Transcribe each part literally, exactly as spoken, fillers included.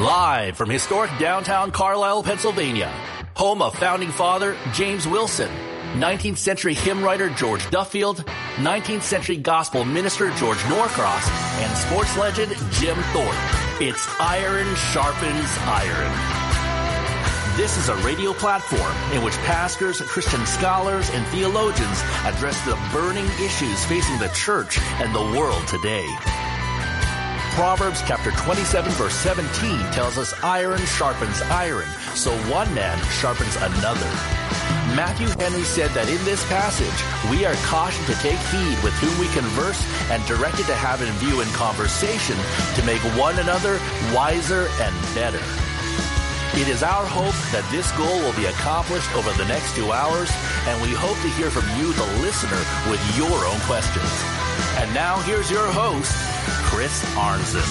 Live from historic downtown Carlisle, Pennsylvania, home of founding father James Wilson, nineteenth century hymn writer George Duffield, nineteenth century gospel minister George Norcross, and sports legend Jim Thorpe. It's Iron Sharpens Iron. This is a radio platform in which pastors, Christian scholars, and theologians address the burning issues facing the church and the world today. Proverbs chapter twenty-seven verse seventeen tells us iron sharpens iron, so one man sharpens another. Matthew Henry said that in this passage, we are cautioned to take heed with whom we converse and directed to have in view in conversation to make one another wiser and better. It is our hope that this goal will be accomplished over the next two hours, and we hope to hear from you, the listener, with your own questions. And now here's your host, Chris Arnzen.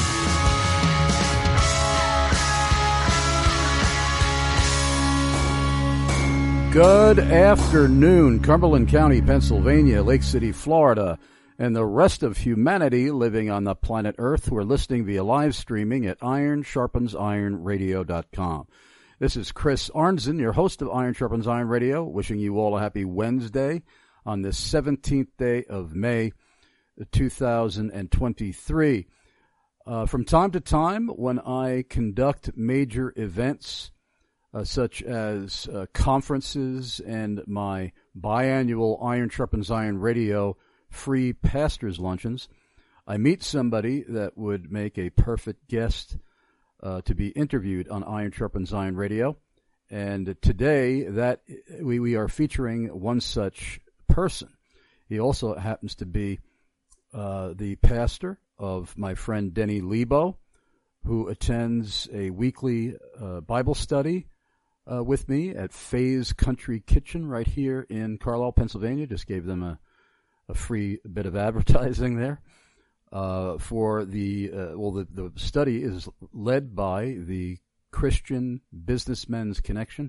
Good afternoon, Cumberland County, Pennsylvania, Lake City, Florida, and the rest of humanity living on the planet Earth who are listening via live streaming at iron sharpens iron radio dot com. This is Chris Arnzen, your host of Iron Sharpens Iron Radio, wishing you all a happy Wednesday on this seventeenth day of May, two thousand twenty-three. Uh, from time to time, when I conduct major events, uh, such as uh, conferences and my biannual Iron Sharpens Iron Radio free pastors' luncheons, I meet somebody that would make a perfect guest uh, to be interviewed on Iron Sharpens Iron Radio. And today, that we, we are featuring one such person. He also happens to be uh, the pastor of my friend Denny Lebo, who attends a weekly uh, Bible study uh, with me at Faye's Country Kitchen right here in Carlisle, Pennsylvania. Just gave them a a free bit of advertising there. Uh, for the, uh, well, the, the study is led by the Christian Businessmen's Connection,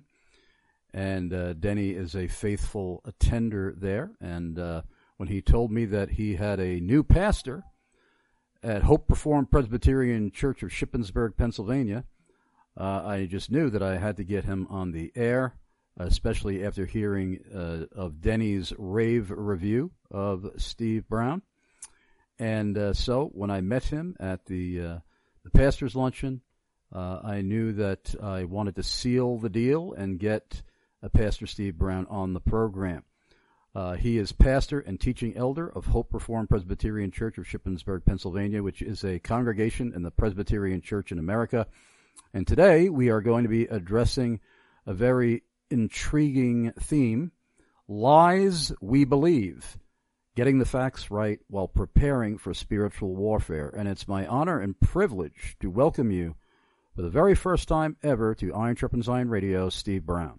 and uh, Denny is a faithful attender there. And uh, when he told me that he had a new pastor at Hope Reformed Presbyterian Church of Shippensburg, Pennsylvania, uh, I just knew that I had to get him on the air, especially after hearing uh, of Denny's rave review of Steve Brown. And uh, so when I met him at the uh, the pastor's luncheon, uh, I knew that I wanted to seal the deal and get uh, Pastor Steve Brown on the program. Uh, he is pastor and teaching elder of Hope Reformed Presbyterian Church of Shippensburg, Pennsylvania, which is a congregation in the Presbyterian Church in America. And today we are going to be addressing a very intriguing theme: lies we believe, getting the facts right while preparing for spiritual warfare. And it's my honor and privilege to welcome you for the very first time ever to Iron Sharpens Iron Radio, Steve Brown.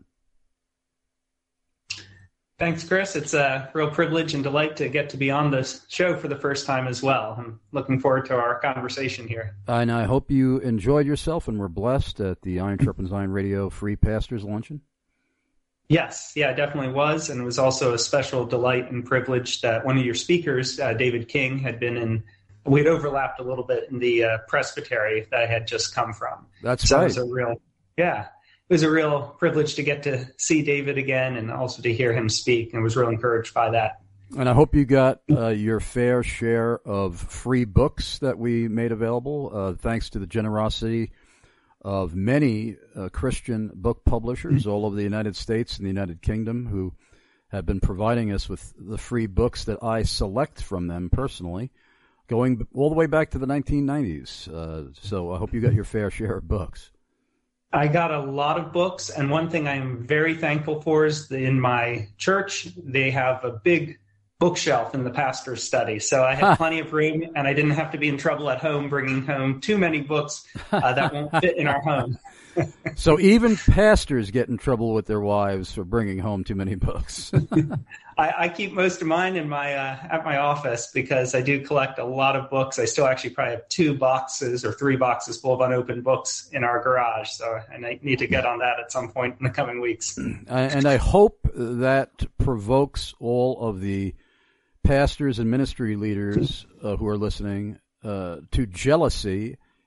Thanks, Chris. It's a real privilege and delight to get to be on this show for the first time as well. I'm looking forward to our conversation here. And I hope you enjoyed yourself and were blessed at the Iron Sharpens Iron Radio Free Pastors Luncheon. Yes, yeah, it definitely was. And it was also a special delight and privilege that one of your speakers, uh, David King, had been in. We'd overlapped a little bit in the uh, presbytery that I had just come from. That's so right. It was a real, yeah, it was a real privilege to get to see David again and also to hear him speak. And I was real encouraged by that. And I hope you got uh, your fair share of free books that we made available, uh, thanks to the generosity of many uh, Christian book publishers all over the United States and the United Kingdom who have been providing us with the free books that I select from them personally, going all the way back to the nineteen nineties. Uh, so I hope you got your fair share of books. I got a lot of books, and one thing I'm very thankful for is that in my church, they have a big bookshelf in the pastor's study. So I had plenty of room, and I didn't have to be in trouble at home bringing home too many books uh, that won't fit in our home. So even pastors get in trouble with their wives for bringing home too many books. I, I keep most of mine in my uh, at my office because I do collect a lot of books. I still actually probably have two boxes or three boxes full of unopened books in our garage. So and I need to get on that at some point in the coming weeks. And I hope that provokes all of the pastors and ministry leaders uh, who are listening uh, to jealousy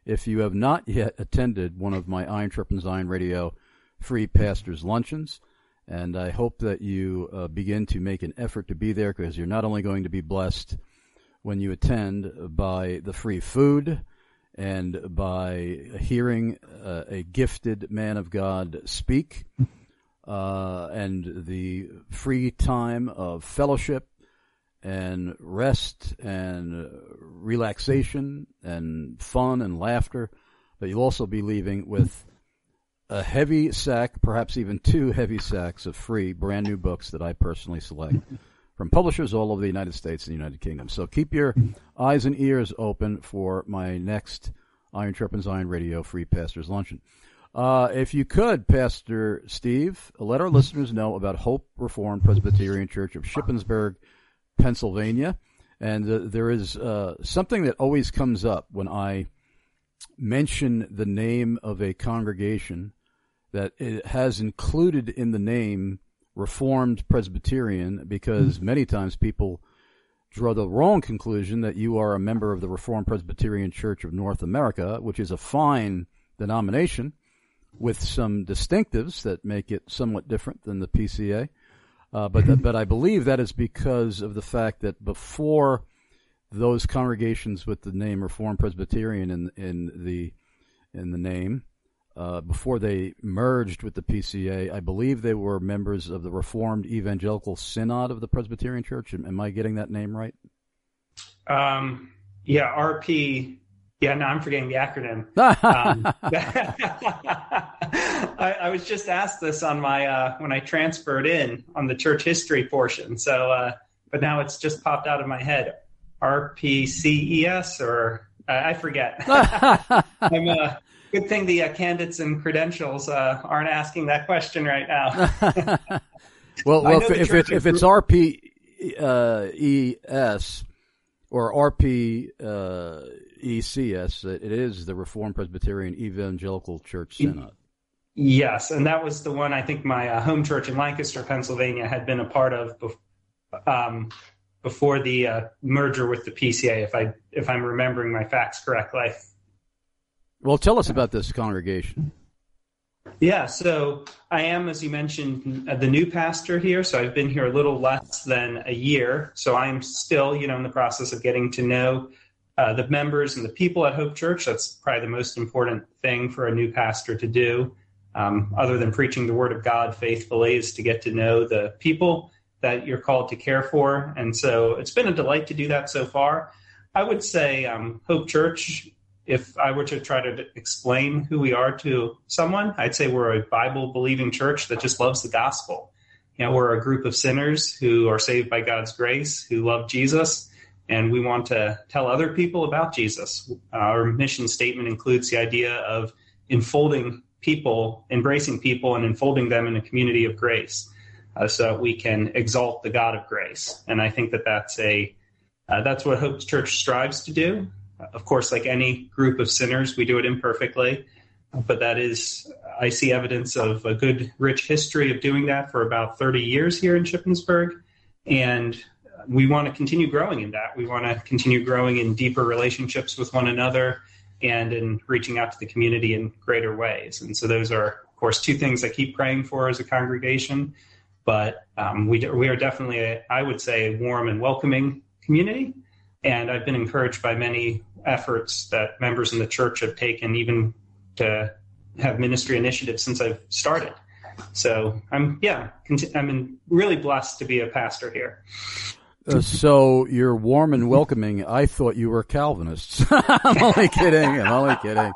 if you have not yet attended one of my Iron Sharpens Iron Radio free pastors' luncheons, and I hope that you uh, begin to make an effort to be there, because you're not only going to be blessed when you attend by the free food and by hearing uh, a gifted man of God speak, uh, and the free time of fellowship and rest and relaxation and fun and laughter, but you'll also be leaving with a heavy sack, perhaps even two heavy sacks of free brand new books that I personally select from publishers all over the United States and the United Kingdom. So keep your eyes and ears open for my next Iron Sharpens Iron Radio free pastors luncheon. Uh, if you could, Pastor Steve, let our listeners know about Hope Reformed Presbyterian Church of Shippensburg, Pennsylvania. And uh, there is uh, something that always comes up when I mention the name of a congregation, that it has included in the name Reformed Presbyterian, because many times people draw the wrong conclusion that you are a member of the Reformed Presbyterian Church of North America, which is a fine denomination with some distinctives that make it somewhat different than the P C A. Uh, but th- but I believe that is because of the fact that before those congregations with the name Reformed Presbyterian in in the in the name, uh, before they merged with the P C A, I believe they were members of the Reformed Evangelical Synod of the Presbyterian Church. Am, am I getting that name right? Um, yeah, R P. Yeah, no, I'm forgetting the acronym. um, I, I was just asked this on my uh, when I transferred in on the church history portion. So, uh, but now it's just popped out of my head. R P C E S, or uh, I forget. I'm uh, good thing the uh, candidates and credentials uh, aren't asking that question right now. well, well, if, if it's if it's R P E S or R P E C S, it is the Reformed Presbyterian Evangelical Church Synod. Yes, and that was the one I think my uh, home church in Lancaster, Pennsylvania, had been a part of bef- um, before the uh, merger with the P C A, if I if I'm remembering my facts correctly. Well, tell us about this congregation. Yeah, so I am, as you mentioned, the new pastor here. So I've been here a little less than a year. So I'm still, you know, in the process of getting to know uh, the members and the people at Hope Church. That's probably the most important thing for a new pastor to do, um, other than preaching the Word of God faithfully, is to get to know the people that you're called to care for. And so it's been a delight to do that so far. I would say um, Hope Church, if I were to try to explain who we are to someone, I'd say we're a Bible-believing church that just loves the gospel. You know, we're a group of sinners who are saved by God's grace, who love Jesus, and we want to tell other people about Jesus. Our mission statement includes the idea of enfolding people, embracing people, and enfolding them in a community of grace, uh, so that we can exalt the God of grace. And I think that that's a uh, that's what Hope Church strives to do. Of course, like any group of sinners, we do it imperfectly, but that is, I see evidence of a good, rich history of doing that for about thirty years here in Shippensburg, and we want to continue growing in that. We want to continue growing in deeper relationships with one another and in reaching out to the community in greater ways. And so those are, of course, two things I keep praying for as a congregation, but um, we, we are definitely, a, I would say, a warm and welcoming community. And I've been encouraged by many efforts that members in the church have taken, even to have ministry initiatives since I've started. So I'm, yeah, I'm really blessed to be a pastor here. Uh, so you're warm and welcoming. I thought you were Calvinists. I'm only kidding. I'm only kidding.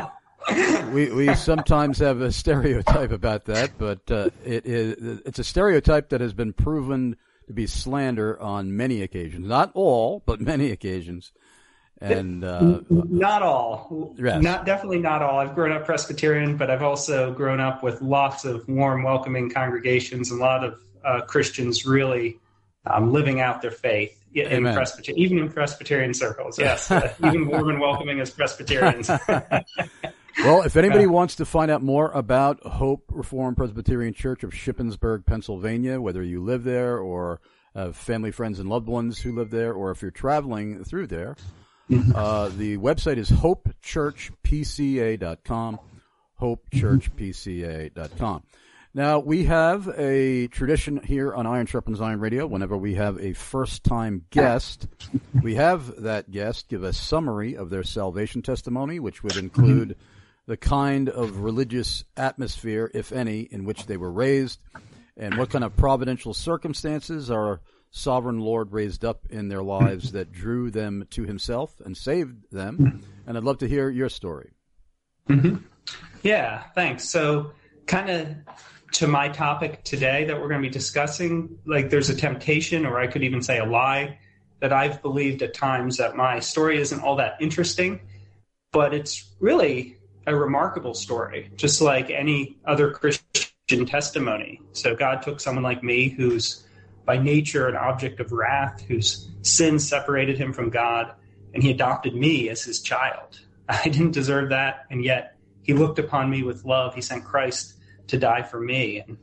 We we sometimes have a stereotype about that, but uh, it is it's a stereotype that has been proven to be slander on many occasions. Not all, but many occasions. And uh, not all. Yes. Not definitely not all. I've grown up Presbyterian, but I've also grown up with lots of warm, welcoming congregations and a lot of uh, Christians really um, living out their faith in Presbyterian, even in Presbyterian circles. Yes, uh, even warm and welcoming as Presbyterians. Well, if anybody wants to find out more about Hope Reformed Presbyterian Church of Shippensburg, Pennsylvania, whether you live there or have family, friends, and loved ones who live there, or if you're traveling through there, Uh, the website is hope church p c a dot com, hope church p c a dot com. Now, we have a tradition here on Iron Sharpens Iron Radio. Whenever we have a first-time guest, we have that guest give a summary of their salvation testimony, which would include the kind of religious atmosphere, if any, in which they were raised, and what kind of providential circumstances our sovereign Lord raised up in their lives that drew them to himself and saved them. And I'd love to hear your story. Mm-hmm. Yeah, thanks. So kind of to my topic today that we're going to be discussing, like there's a temptation, or I could even say a lie, that I've believed at times that my story isn't all that interesting, but it's really a remarkable story, just like any other Christian testimony. So God took someone like me, who's by nature an object of wrath, whose sin separated him from God, and he adopted me as his child. I didn't deserve that, and yet he looked upon me with love. He sent Christ to die for me. And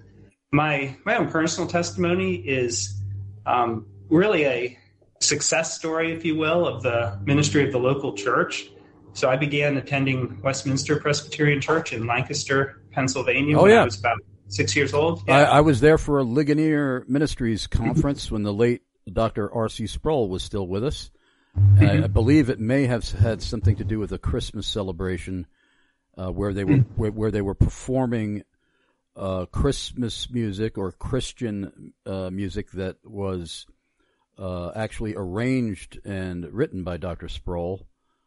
my my own personal testimony is um, really a success story, if you will, of the ministry of the local church. So I began attending Westminster Presbyterian Church in Lancaster, Pennsylvania, oh, when yeah. I was about six years old. Yeah. I, I was there for a Ligonier Ministries conference when the late Doctor R C Sproul was still with us. And I, I believe it may have had something to do with a Christmas celebration uh, where they were where, where they were performing uh, Christmas music or Christian uh, music that was uh, actually arranged and written by Doctor Sproul.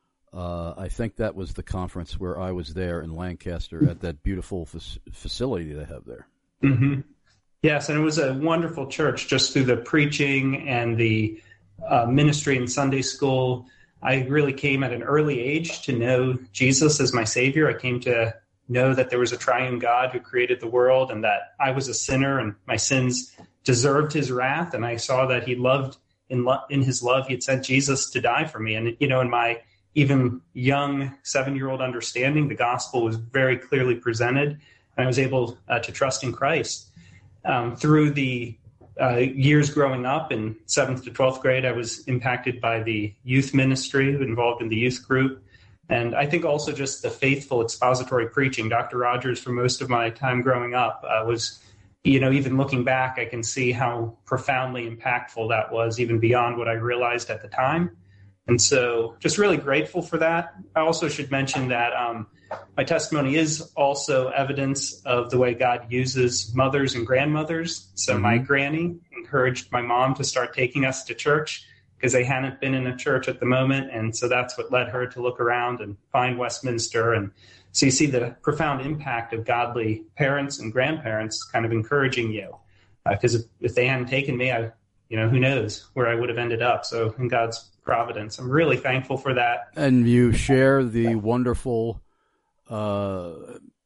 Uh, I think that was the conference where I was there in Lancaster at that beautiful f- facility they have there. Mm-hmm. Yes, and it was a wonderful church just through the preaching and the uh, ministry in Sunday school. I really came at an early age to know Jesus as my Savior. I came to know that there was a triune God who created the world and that I was a sinner and my sins deserved his wrath. And I saw that he loved, in, lo- in his love, he had sent Jesus to die for me. And, you know, in my even young seven-year-old understanding, the gospel was very clearly presented, and I was able uh, to trust in Christ. Um, through the uh, years growing up in seventh to twelfth grade, I was impacted by the youth ministry, involved in the youth group, and I think also just the faithful expository preaching. Doctor Rogers, for most of my time growing up, uh, was, you know, even looking back, I can see how profoundly impactful that was, even beyond what I realized at the time. And so just really grateful for that. I also should mention that um, my testimony is also evidence of the way God uses mothers and grandmothers. So mm-hmm. my granny encouraged my mom to start taking us to church because they hadn't been in a church at the moment. And so that's what led her to look around and find Westminster. And so you see the profound impact of godly parents and grandparents kind of encouraging you. Because uh, if, if they hadn't taken me, I, you know, who knows where I would have ended up. So in God's providence, I'm really thankful for that. And you share the wonderful uh,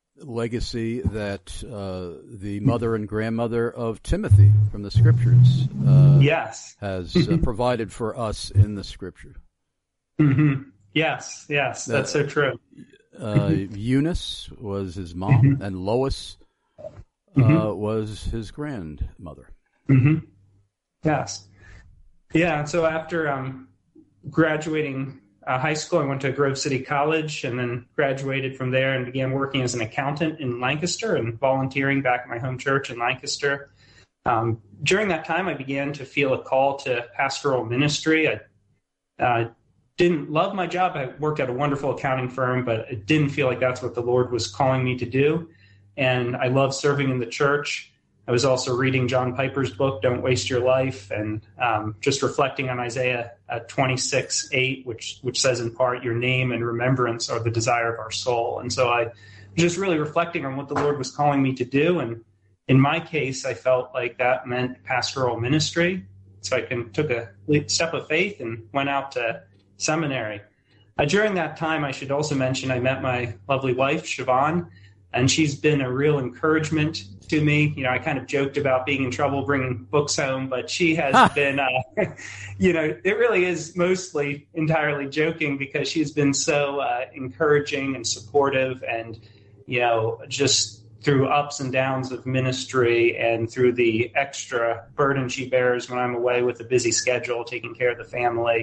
legacy that uh, the mother and grandmother of Timothy from the Scriptures uh, yes. has uh, provided for us in the Scripture. Mm-hmm. Yes, yes, that's uh, so true. uh, Eunice was his mom, mm-hmm. and Lois uh, mm-hmm. was his grandmother. Mm-hmm. Yes. Yeah, and so after um, graduating uh, high school, I went to Grove City College and then graduated from there and began working as an accountant in Lancaster and volunteering back at my home church in Lancaster. Um, during that time, I began to feel a call to pastoral ministry. I uh, didn't love my job. I worked at a wonderful accounting firm, but it didn't feel like that's what the Lord was calling me to do. And I loved serving in the church. I was also reading John Piper's book, Don't Waste Your Life, and um, just reflecting on Isaiah uh, twenty-six eight, which which says in part, your name and remembrance are the desire of our soul. And so I was just really reflecting on what the Lord was calling me to do. And in my case, I felt like that meant pastoral ministry. So I can, took a step of faith and went out to seminary. Uh, during that time, I should also mention I met my lovely wife, Siobhan, and she's been a real encouragement to me. You know, I kind of joked about being in trouble bringing books home, but she has huh. been, uh, you know, it really is mostly entirely joking because she's been so uh, encouraging and supportive and, you know, just through ups and downs of ministry and through the extra burden she bears when I'm away with a busy schedule, taking care of the family.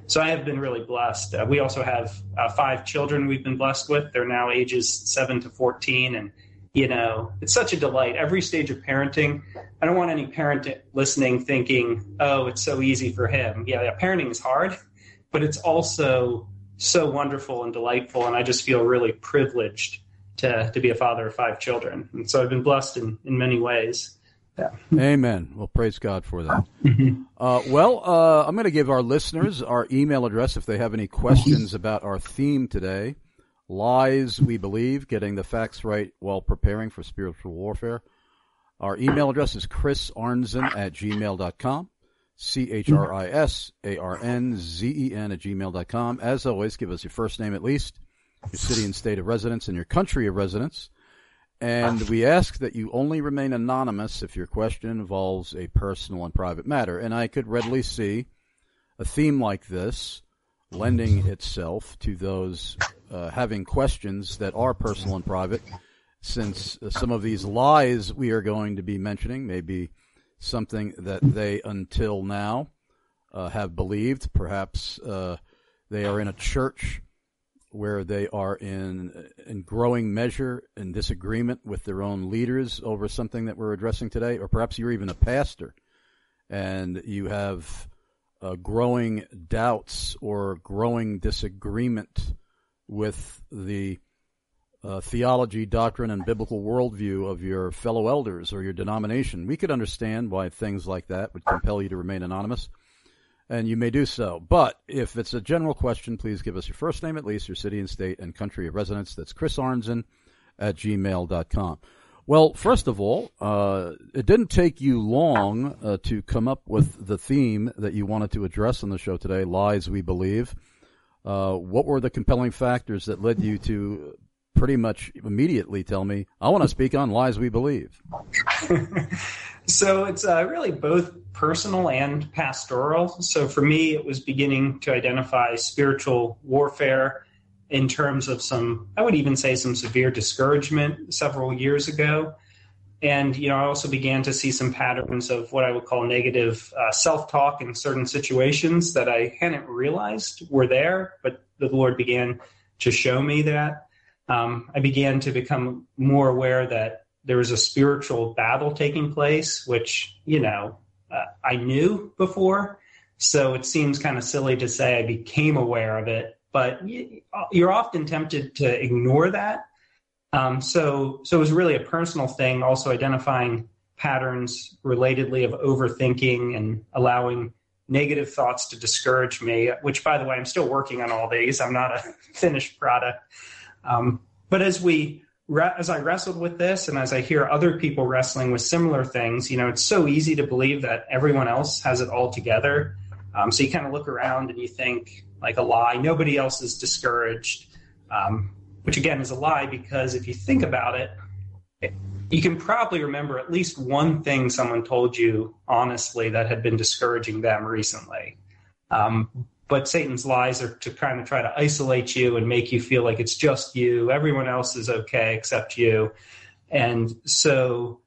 so I have been really blessed. Uh, we also have uh, five children we've been blessed with. They're now ages seven to fourteen. And, you know, it's such a delight. Every stage of parenting, I don't want any parent listening thinking, oh, it's so easy for him. Yeah, yeah, parenting is hard, but it's also so wonderful and delightful. And I just feel really privileged to, to be a father of five children. And so I've been blessed in, in many ways. Yeah. Amen. Well, praise God for that. uh, well, uh, I'm going to give our listeners our email address if they have any questions about our theme today. Lies We Believe, Getting the Facts Right While Preparing for Spiritual Warfare. Our email address is chris arnzen at gmail dot com. C H R I S A R N Z E N at gmail dot com. As always, give us your first name at least, your city and state of residence, and your country of residence. And we ask that you only remain anonymous if your question involves a personal and private matter. And I could readily see a theme like this lending itself to those uh, having questions that are personal and private, since uh, some of these lies we are going to be mentioning may be something that they until now uh, have believed. Perhaps uh, they are in a church where they are in in growing measure in disagreement with their own leaders over something that we're addressing today, or perhaps you're even a pastor and you have uh, growing doubts or growing disagreement with the uh, theology, doctrine, and biblical worldview of your fellow elders or your denomination. We could understand why things like that would compel you to remain anonymous, and you may do so. But if it's a general question, please give us your first name at least, your city and state and country of residence. That's chris arnzen at gmail dot com. Well, first of all, uh, it didn't take you long uh, to come up with the theme that you wanted to address on the show today, Lies We Believe. Uh, what were the compelling factors that led you to pretty much immediately tell me, I want to speak on Lies We Believe? So it's uh, really both personal and pastoral. So for me, it was beginning to identify spiritual warfare in terms of some, I would even say some severe discouragement several years ago. And, you know, I also began to see some patterns of what I would call negative uh, self-talk in certain situations that I hadn't realized were there, but the Lord began to show me that. Um, I began to become more aware that there was a spiritual battle taking place, which, you know, uh, I knew before. So it seems kind of silly to say I became aware of it, but you're often tempted to ignore that. Um, so, so it was really a personal thing, also identifying patterns relatedly of overthinking and allowing negative thoughts to discourage me, which, by the way, I'm still working on all these. I'm not a finished product. Um, but as we, as I wrestled with this and as I hear other people wrestling with similar things, you know, it's so easy to believe that everyone else has it all together. Um, so you kind of look around and you think like a lie, nobody else is discouraged, um, which again is a lie, because if you think about it, it, you can probably remember at least one thing someone told you honestly that had been discouraging them recently. Um, But Satan's lies are to kind of try to isolate you and make you feel like it's just you. Everyone else is okay except you. And so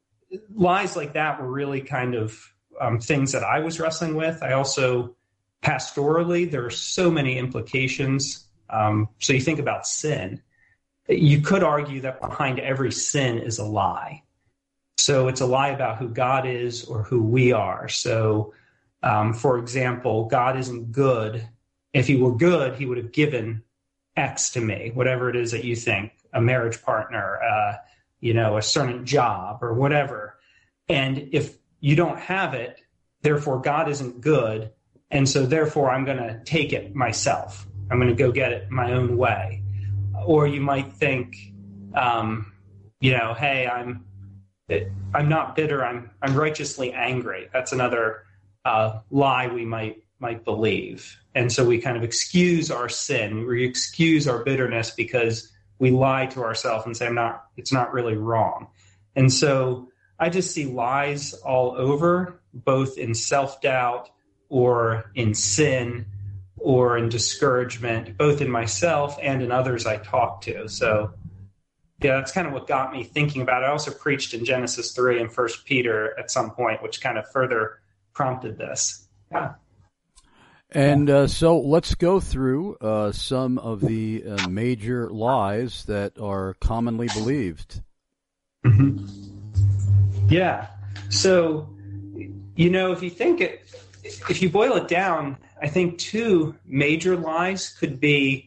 lies like that were really kind of um, things that I was wrestling with. I also, pastorally, there are so many implications. Um, so you think about sin. You could argue that behind every sin is a lie. So it's a lie about who God is or who we are. So Um, for example, God isn't good. If he were good, he would have given X to me, whatever it is that you think, a marriage partner, uh, you know, a certain job or whatever. And if you don't have it, therefore God isn't good. And so therefore I'm going to take it myself. I'm going to go get it my own way. Or you might think, um, you know, hey, I'm, I'm not bitter. I'm, I'm righteously angry. That's another Uh, lie we might might believe. And so we kind of excuse our sin. We excuse our bitterness because we lie to ourselves and say, I'm not, it's not really wrong. And so I just see lies all over, both in self-doubt or in sin or in discouragement, both in myself and in others I talk to. So yeah, that's kind of what got me thinking about it. I also preached in Genesis three and First Peter at some point, which kind of further prompted this. Yeah. And uh, so let's go through uh, some of the uh, major lies that are commonly believed. Mm-hmm. Yeah. So, you know, if you think it, if you boil it down, I think two major lies could be,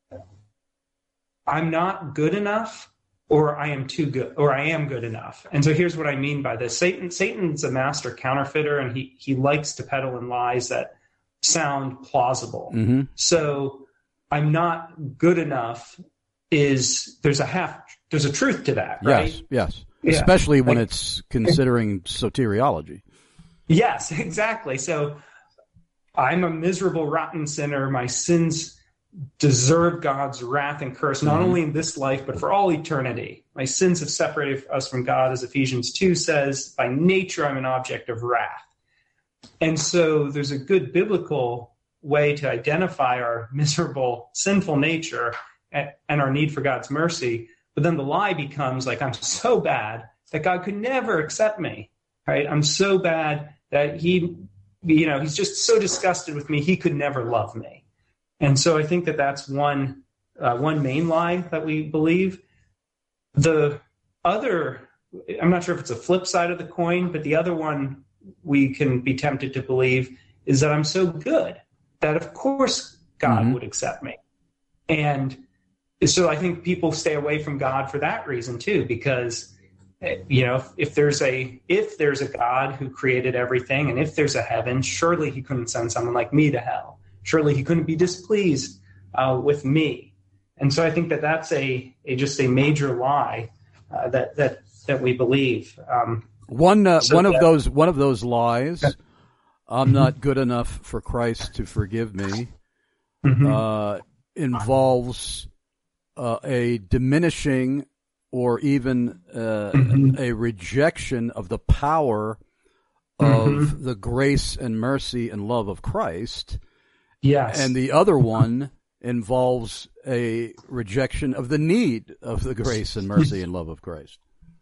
I'm not good enough, or I am too good, or I am good enough. And so here's what I mean by this. Satan, Satan's a master counterfeiter, and he, he likes to peddle in lies that sound plausible. Mm-hmm. So I'm not good enough is, there's a half, there's a truth to that, right? Yes, yes. Yeah. Especially when like, it's considering soteriology. Yes, exactly. So I'm a miserable, rotten sinner. My sins deserve God's wrath and curse, not mm-hmm. only in this life, but for all eternity. My sins have separated us from God, as Ephesians two says. By nature, I'm an object of wrath. And so there's a good biblical way to identify our miserable, sinful nature and, and our need for God's mercy. But then the lie becomes like, I'm so bad that God could never accept me, right? I'm so bad that he, you know, he's just so disgusted with me, he could never love me. And so I think that that's one, uh, one main lie that we believe. The other, I'm not sure if it's a flip side of the coin, but the other one we can be tempted to believe is that I'm so good that of course God mm-hmm. would accept me. And so I think people stay away from God for that reason too, because, you know, if, if there's a, if there's a God who created everything, and if there's a heaven, surely he couldn't send someone like me to hell. Surely he couldn't be displeased uh, with me. And so I think that that's a, a just a major lie uh, that, that, that we believe. Um, one, uh, so one that, of those, one of those lies, I'm not good enough for Christ to forgive me, mm-hmm. uh, involves uh, a diminishing or even uh, mm-hmm. a rejection of the power of mm-hmm. the grace and mercy and love of Christ. Yes. And the other one involves a rejection of the need of the grace and mercy and love of Christ.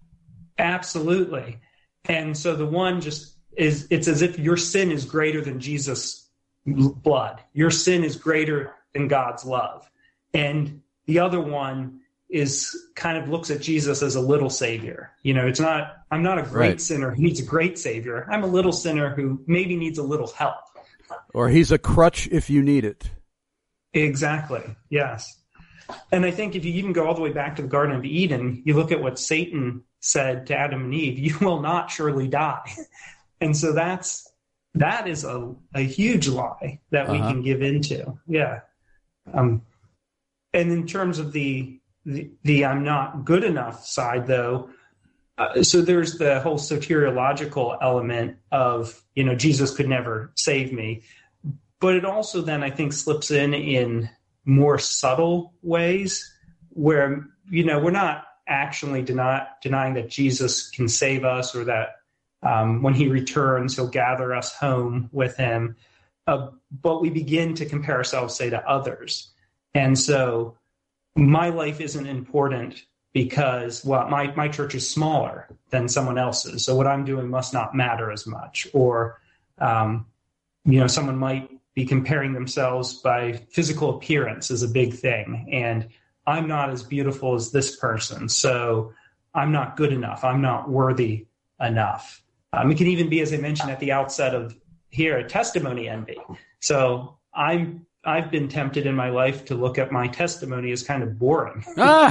Absolutely. And so the one just is, it's as if your sin is greater than Jesus' blood. Your sin is greater than God's love. And the other one is kind of looks at Jesus as a little savior. You know, it's not, I'm not a great right. sinner who needs a great savior. I'm a little sinner who maybe needs a little help. Or he's a crutch if you need it. Exactly. Yes. And I think if you even go all the way back to the Garden of Eden, you look at what Satan said to Adam and Eve, you will not surely die. And so that's, that is a, a huge lie that we uh-huh. can give into. Yeah. Um, and in terms of the, the, the I'm not good enough side though, uh, so there's the whole soteriological element of, you know, Jesus could never save me. But it also then, I think, slips in in more subtle ways where, you know, we're not actually deny, denying that Jesus can save us or that um, when he returns, he'll gather us home with him. Uh, but we begin to compare ourselves, say, to others. And so my life isn't important because, well, my, my church is smaller than someone else's. So what I'm doing must not matter as much. Or, um, you know, someone might be comparing themselves by physical appearance is a big thing. And I'm not as beautiful as this person, so I'm not good enough. I'm not worthy enough. Um, it can even be, as I mentioned at the outset of here, a testimony envy. So I'm, I've been tempted in my life to look at my testimony as kind of boring.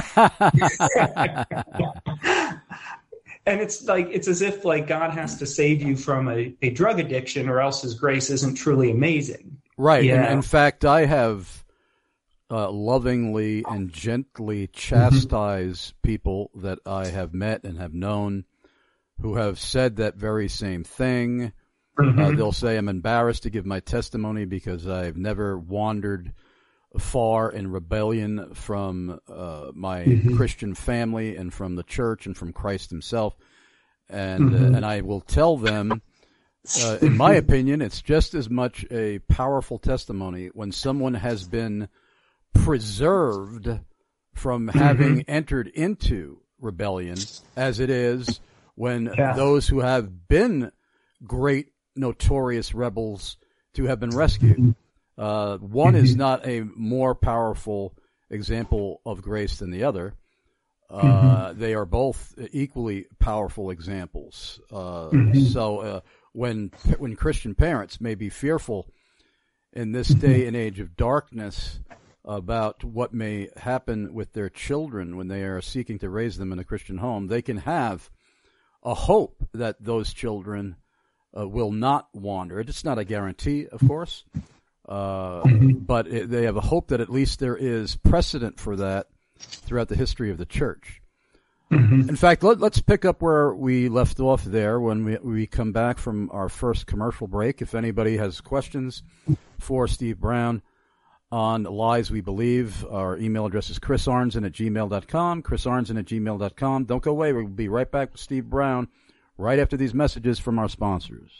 And it's like, it's as if like God has to save you from a, a drug addiction or else his grace isn't truly amazing. Right. Yeah. And in fact, I have uh, lovingly and gently chastised mm-hmm. people that I have met and have known who have said that very same thing. Mm-hmm. Uh, they'll say, I'm embarrassed to give my testimony because I've never wandered far in rebellion from uh, my mm-hmm. Christian family and from the church and from Christ himself. And mm-hmm. uh, and I will tell them, uh, in my opinion, it's just as much a powerful testimony when someone has been preserved from having mm-hmm. entered into rebellion as it is when yeah. those who have been great, notorious rebels to have been rescued. Uh, one mm-hmm. is not a more powerful example of grace than the other. Uh, mm-hmm. They are both equally powerful examples. Uh, mm-hmm. So uh, when when Christian parents may be fearful in this mm-hmm. day and age of darkness about what may happen with their children when they are seeking to raise them in a Christian home, they can have a hope that those children uh, will not wander. It's not a guarantee, of course, uh, mm-hmm. but it, they have a hope that at least there is precedent for that throughout the history of the church. Mm-hmm. In fact, let, let's pick up where we left off there when we, we come back from our first commercial break. If anybody has questions for Steve Brown on Lies We Believe, our email address is chris arnzen at gmail dot com, chris arnzen at gmail dot com. Don't go away. We'll be right back with Steve Brown right after these messages from our sponsors.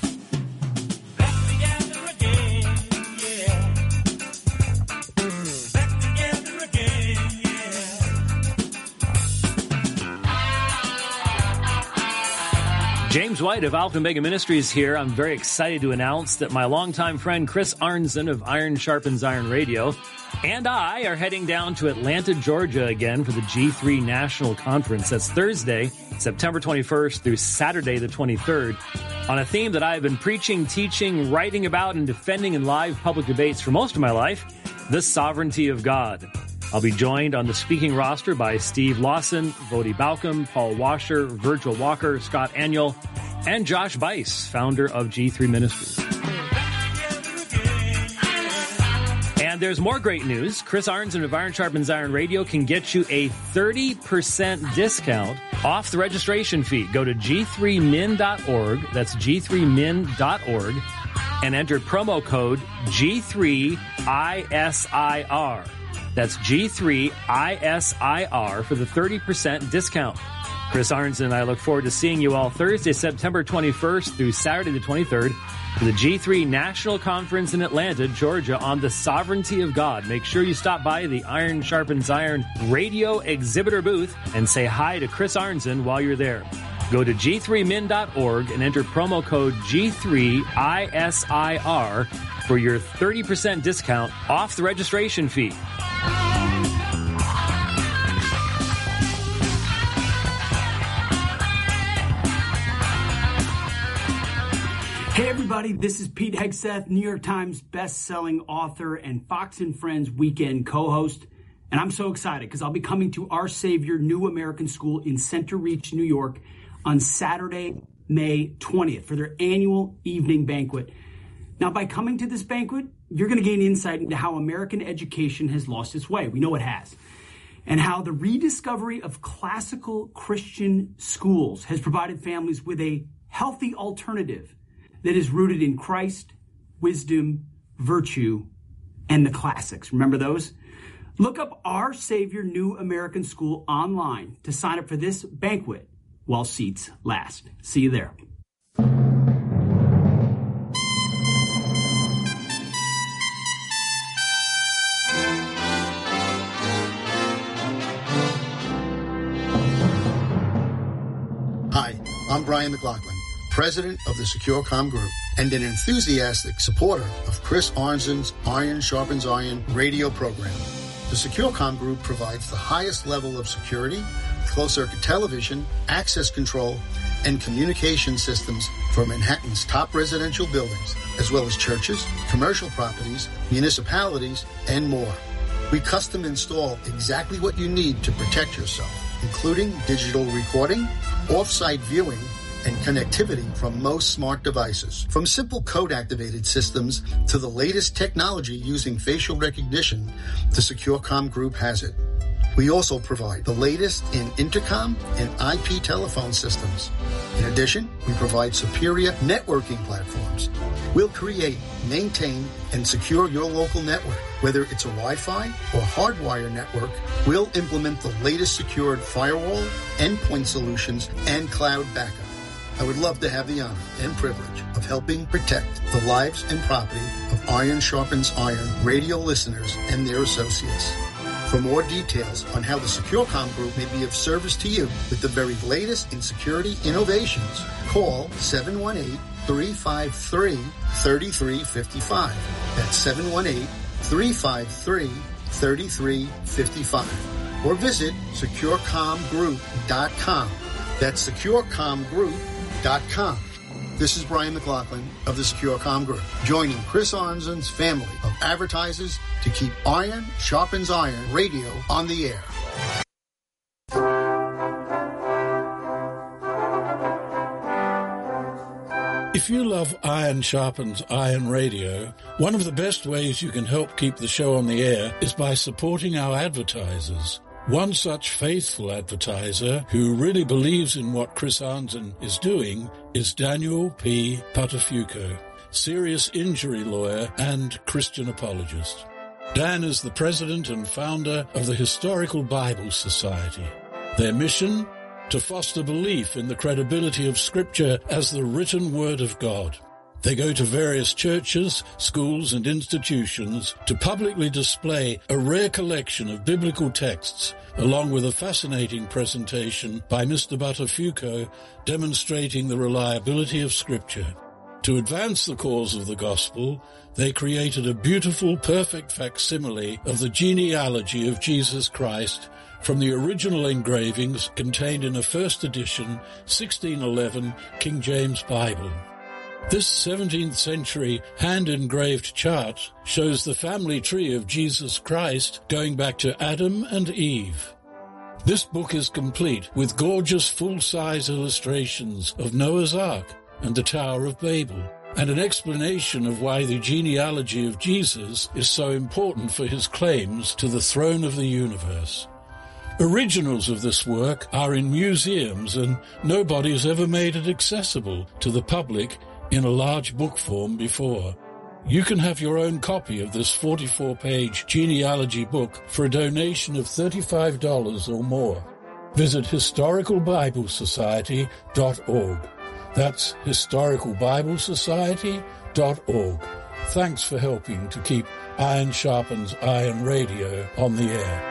James White of Alpha Omega Ministries here. I'm very excited to announce that my longtime friend Chris Arnzen of Iron Sharpens Iron Radio and I are heading down to Atlanta, Georgia again for the G three National Conference. That's Thursday, September twenty-first through Saturday the twenty-third on a theme that I've been preaching, teaching, writing about, and defending in live public debates for most of my life, the sovereignty of God. I'll be joined on the speaking roster by Steve Lawson, Vodi Balcom, Paul Washer, Virgil Walker, Scott Aniol, and Josh Bice, founder of G three Ministries. And there's more great news. Chris Arnzen of Iron Sharpens Iron Radio can get you a thirty percent discount off the registration fee. Go to g three min dot org. That's g three min dot org and enter promo code G three I S I R. That's G three I S I R for the thirty percent discount. Chris Arnzen and I look forward to seeing you all Thursday, September twenty-first through Saturday the twenty-third for the G three National Conference in Atlanta, Georgia on the sovereignty of God. Make sure you stop by the Iron Sharpens Iron radio exhibitor booth and say hi to Chris Arnzen while you're there. Go to g three min dot org and enter promo code G three I S I R for your thirty percent discount off the registration fee. Hey everybody, this is Pete Hegseth, New York Times best-selling author and Fox and Friends weekend co-host. And I'm so excited because I'll be coming to Our Savior New American School in Center Reach, New York on Saturday, May twentieth for their annual evening banquet. Now, by coming to this banquet, you're going to gain insight into how American education has lost its way. We know it has. And how the rediscovery of classical Christian schools has provided families with a healthy alternative that is rooted in Christ, wisdom, virtue, and the classics. Remember those? Look up Our Savior New American School online to sign up for this banquet while seats last. See you there. Hi, I'm Brian McLaughlin, president of the SecureCom Group and an enthusiastic supporter of Chris Arnzen's Iron Sharpens Iron radio program. The SecureCom Group provides the highest level of security, closed-circuit television, access control, and communication systems for Manhattan's top residential buildings, as well as churches, commercial properties, municipalities, and more. We custom install exactly what you need to protect yourself, including digital recording, off-site viewing, and connectivity from most smart devices. From simple code-activated systems to the latest technology using facial recognition, the SecureCom Group has it. We also provide the latest in intercom and I P telephone systems. In addition, we provide superior networking platforms. We'll create, maintain, and secure your local network. Whether it's a Wi-Fi or hardwire network, we'll implement the latest secured firewall, endpoint solutions, and cloud backup. I would love to have the honor and privilege of helping protect the lives and property of Iron Sharpens Iron radio listeners and their associates. For more details on how the SecureCom Group may be of service to you with the very latest in security innovations, call seven one eight, three five three, three three five five. That's seven one eight, three five three, three three five five. Or visit secure com group dot com. That's secure com group dot com. This is Brian McLaughlin of the SecureCom Group, joining Chris Arnzen's family of advertisers to keep Iron Sharpens Iron Radio on the air. If you love Iron Sharpens Iron Radio, one of the best ways you can help keep the show on the air is by supporting our advertisers. One such faithful advertiser who really believes in what Chris Arnzen is doing is Daniel P. Patafuco, serious injury lawyer and Christian apologist. Dan is the president and founder of the Historical Bible Society. Their mission? To foster belief in the credibility of Scripture as the written Word of God. They go to various churches, schools, and institutions to publicly display a rare collection of biblical texts, along with a fascinating presentation by Mister Buttafuoco demonstrating the reliability of Scripture. To advance the cause of the gospel, they created a beautiful, perfect facsimile of the genealogy of Jesus Christ from the original engravings contained in a first edition sixteen eleven King James Bible. This seventeenth century hand-engraved chart shows the family tree of Jesus Christ going back to Adam and Eve. This book is complete with gorgeous full-size illustrations of Noah's Ark and the Tower of Babel, and an explanation of why the genealogy of Jesus is so important for his claims to the throne of the universe. Originals of this work are in museums, and nobody has ever made it accessible to the public in a large book form before. You can have your own copy of this forty-four page genealogy book for a donation of thirty-five dollars or more. Visit historical bible society dot org. That's historical bible society dot org. Thanks for helping to keep Iron Sharpens Iron Radio on the air.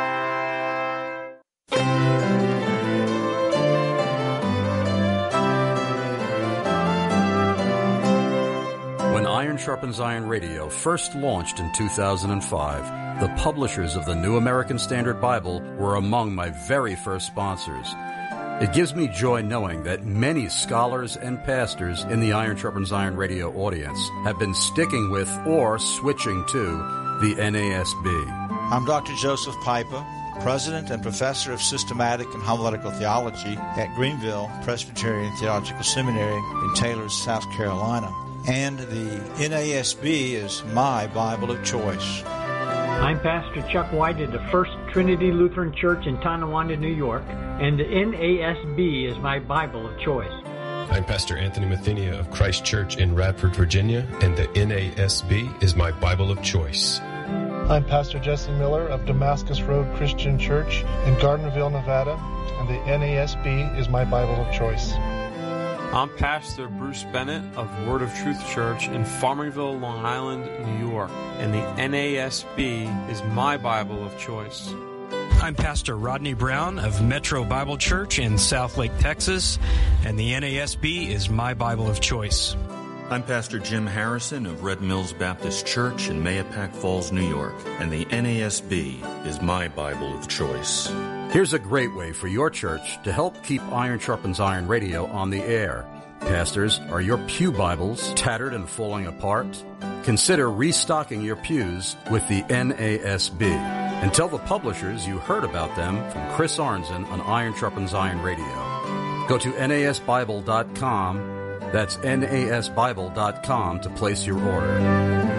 Iron Sharpens Iron Radio first launched in two thousand five, the publishers of the New American Standard Bible were among my very first sponsors. It gives me joy knowing that many scholars and pastors in the Iron Sharpens Iron Radio audience have been sticking with or switching to the N A S B. I'm Doctor Joseph Piper, President and Professor of Systematic and Homiletical Theology at Greenville Presbyterian Theological Seminary in Taylor, South Carolina. And the N A S B is my Bible of choice. I'm Pastor Chuck White of the First Trinity Lutheran Church in Tonawanda, New York, and the N A S B is my Bible of choice. I'm Pastor Anthony Mathenia of Christ Church in Radford, Virginia, and the N A S B is my Bible of choice. I'm Pastor Jesse Miller of Damascus Road Christian Church in Gardnerville, Nevada, and the N A S B is my Bible of choice. I'm Pastor Bruce Bennett of Word of Truth Church in Farmingville, Long Island, New York, and the N A S B is my Bible of choice. I'm Pastor Rodney Brown of Metro Bible Church in Southlake, Texas, and the N A S B is my Bible of choice. I'm Pastor Jim Harrison of Red Mills Baptist Church in Mahopac Falls, New York, and the N A S B is my Bible of choice. Here's a great way for your church to help keep Iron Sharpens Iron Radio on the air. Pastors, are your pew Bibles tattered and falling apart? Consider restocking your pews with the N A S B. And tell the publishers you heard about them from Chris Arnzen on Iron Sharpens Iron Radio. Go to N A S Bible dot com. That's N A S Bible dot com to place your order.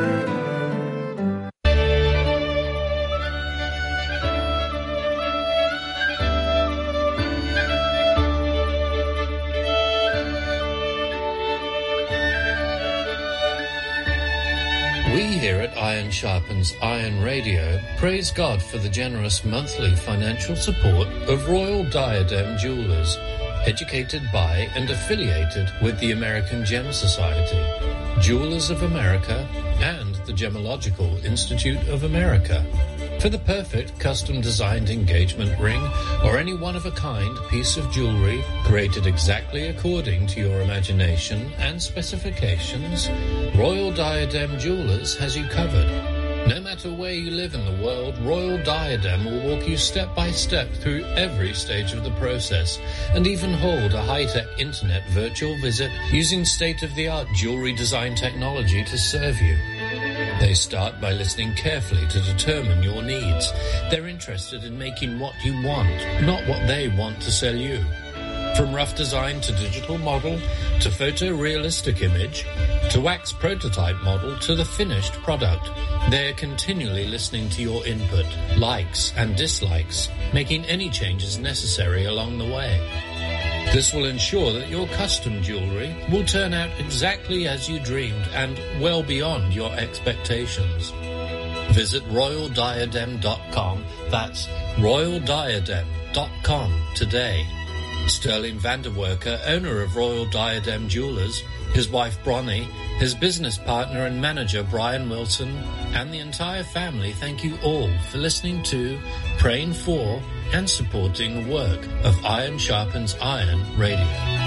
Here at Iron Sharpens Iron Radio, praise God for the generous monthly financial support of Royal Diadem Jewelers, educated by and affiliated with the American Gem Society, Jewelers of America, and the Gemological Institute of America. For the perfect custom-designed engagement ring or any one-of-a-kind piece of jewelry created exactly according to your imagination and specifications, Royal Diadem Jewelers has you covered. No matter where you live in the world, Royal Diadem will walk you step by step through every stage of the process and even hold a high-tech internet virtual visit using state-of-the-art jewelry design technology to serve you. They start by listening carefully to determine your needs. They're interested in making what you want, not what they want to sell you. From rough design to digital model, to photorealistic image, to wax prototype model, to the finished product, they're continually listening to your input, likes and dislikes, making any changes necessary along the way. This will ensure that your custom jewelry will turn out exactly as you dreamed and well beyond your expectations. Visit royal diadem dot com. That's royal diadem dot com today. Sterling Vanderwerker, owner of Royal Diadem Jewelers, his wife Bronnie, his business partner and manager Brian Wilson, and the entire family thank you all for listening to, praying for, and supporting the work of Iron Sharpens Iron Radio.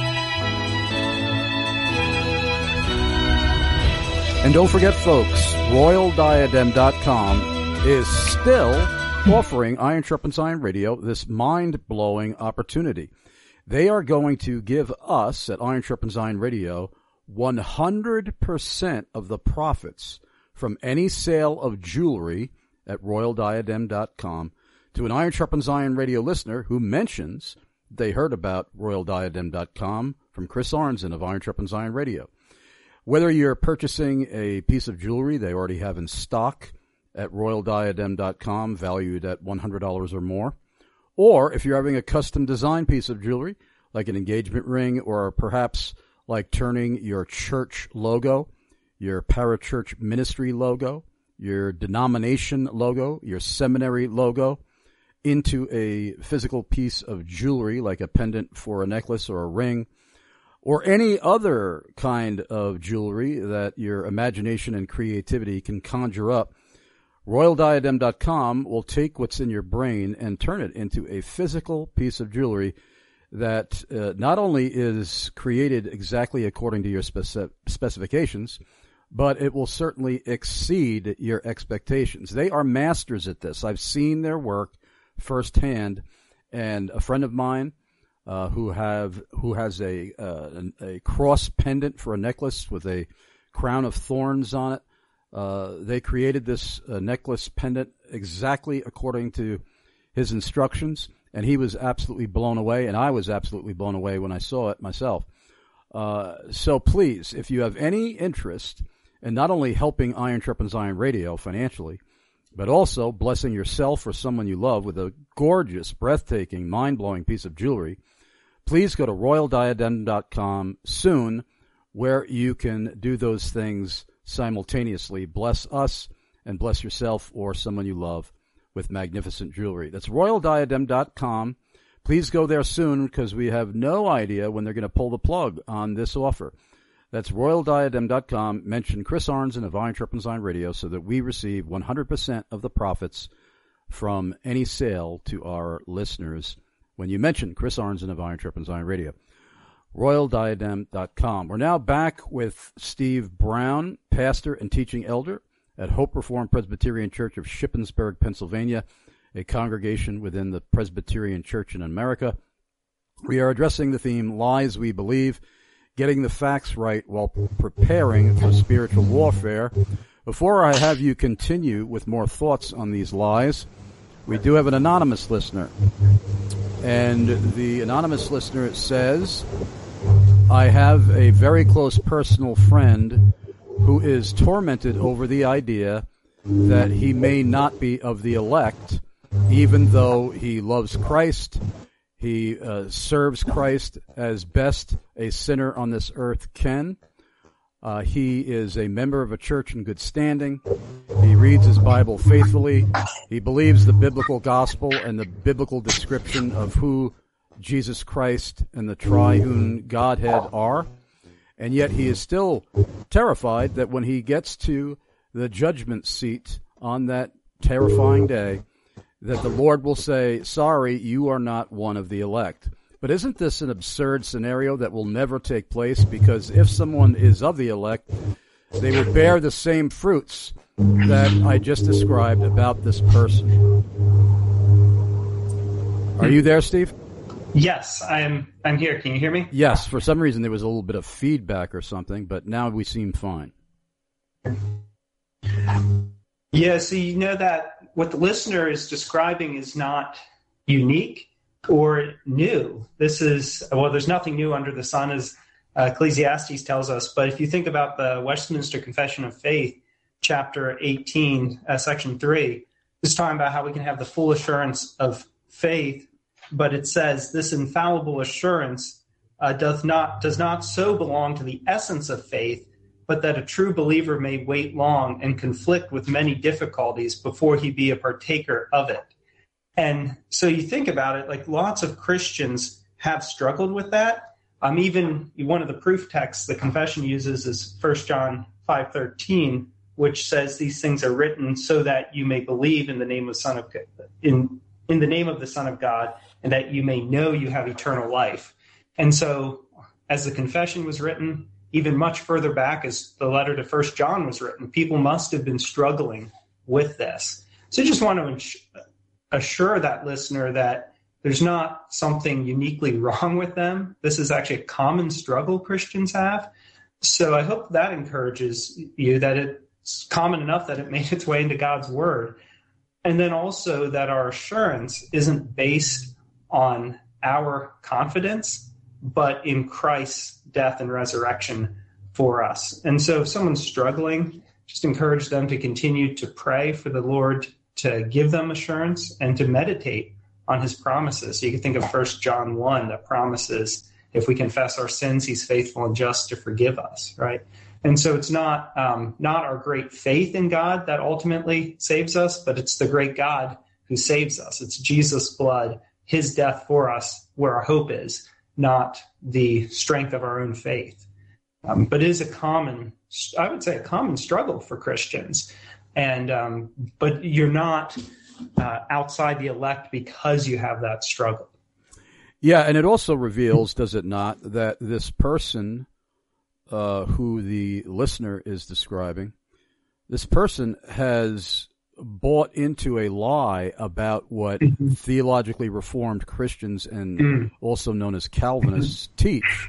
And don't forget, folks, royal diadem dot com is still offering Iron Sharpens Iron Radio this mind-blowing opportunity. They are going to give us at Iron Sharpens Iron Radio one hundred percent of the profits from any sale of jewelry at royal diadem dot com to an Iron Sharpens Iron Radio listener who mentions they heard about royal diadem dot com from Chris Arnzen of Iron Sharpens Iron Radio. Whether you're purchasing a piece of jewelry they already have in stock at royal diadem dot com, valued at one hundred dollars or more, or if you're having a custom design piece of jewelry, like an engagement ring, or perhaps like turning your church logo, your parachurch ministry logo, your denomination logo, your seminary logo, into a physical piece of jewelry, like a pendant for a necklace or a ring, or any other kind of jewelry that your imagination and creativity can conjure up, royal diadem dot com will take what's in your brain and turn it into a physical piece of jewelry that uh, not only is created exactly according to your speci- specifications, but it will certainly exceed your expectations. They are masters at this. I've seen their work firsthand, and a friend of mine uh, who have who has a uh, a cross pendant for a necklace with a crown of thorns on it. Uh, they created this uh, necklace pendant exactly according to his instructions, and he was absolutely blown away, and I was absolutely blown away when I saw it myself. Uh, so please, if you have any interest in not only helping Iron Sharpens Iron Radio financially, but also blessing yourself or someone you love with a gorgeous, breathtaking, mind-blowing piece of jewelry, please go to royal diadem dot com soon, where you can do those things simultaneously. Bless us and bless yourself or someone you love with magnificent jewelry. That's royal diadem dot com. Please go there soon, because we have no idea when they're going to pull the plug on this offer. That's royal diadem dot com. Mention Chris Arnzen of Iron Sharpens Iron Radio so that we receive one hundred percent of the profits from any sale to our listeners when you mention Chris Arnzen of Iron Sharpens Iron Radio. royal diadem dot com. We're now back with Steve Brown, pastor and teaching elder at Hope Reformed Presbyterian Church of Shippensburg, Pennsylvania, a congregation within the Presbyterian Church in America. We are addressing the theme, Lies We Believe, getting the facts right while preparing for spiritual warfare. Before I have you continue with more thoughts on these lies, we do have an anonymous listener. And the anonymous listener says, I have a very close personal friend who is tormented over the idea that he may not be of the elect, even though he loves Christ, he uh, serves Christ as best a sinner on this earth can. Uh, he is a member of a church in good standing. He reads his Bible faithfully. He believes the biblical gospel and the biblical description of who Jesus Christ and the triune Godhead are. And yet he is still terrified that when he gets to the judgment seat on that terrifying day, that the Lord will say, sorry, you are not one of the elect. But isn't this an absurd scenario that will never take place? Because if someone is of the elect, they would bear the same fruits that I just described about this person. Are you there, Steve? Yes, I'm I'm here. Can you hear me? Yes. For some reason, there was a little bit of feedback or something, but now we seem fine. Yeah, so you know that what the listener is describing is not unique or new. This is, well, there's nothing new under the sun, as uh, Ecclesiastes tells us. But if you think about the Westminster Confession of Faith, chapter eighteen, uh, section three, it's talking about how we can have the full assurance of faith. But it says this infallible assurance uh, doth not does not so belong to the essence of faith, but that a true believer may wait long and conflict with many difficulties before he be a partaker of it. And so you think about it, like lots of Christians have struggled with that. Um, even one of the proof texts the confession uses is First John five thirteen, which says these things are written so that you may believe in the name of Son of in in the name of the Son of God, and that you may know you have eternal life. And so as the confession was written, even much further back as the letter to First John was written, people must have been struggling with this. So I just want to ins- assure that listener that there's not something uniquely wrong with them. This is actually a common struggle Christians have. So I hope that encourages you that it's common enough that it made its way into God's word. And then also that our assurance isn't based on our confidence, but in Christ's death and resurrection for us. And so if someone's struggling, just encourage them to continue to pray for the Lord to give them assurance and to meditate on his promises. So you can think of First John one that promises if we confess our sins, he's faithful and just to forgive us, right? And so it's not um, not our great faith in God that ultimately saves us, but it's the great God who saves us. It's Jesus' blood, his death for us, where our hope is, not the strength of our own faith. Um, but it is a common, I would say, a common struggle for Christians. And um, but you're not uh, outside the elect because you have that struggle. Yeah, and it also reveals, does it not, that this person uh, who the listener is describing, this person has bought into a lie about what theologically reformed Christians and mm. also known as Calvinists teach.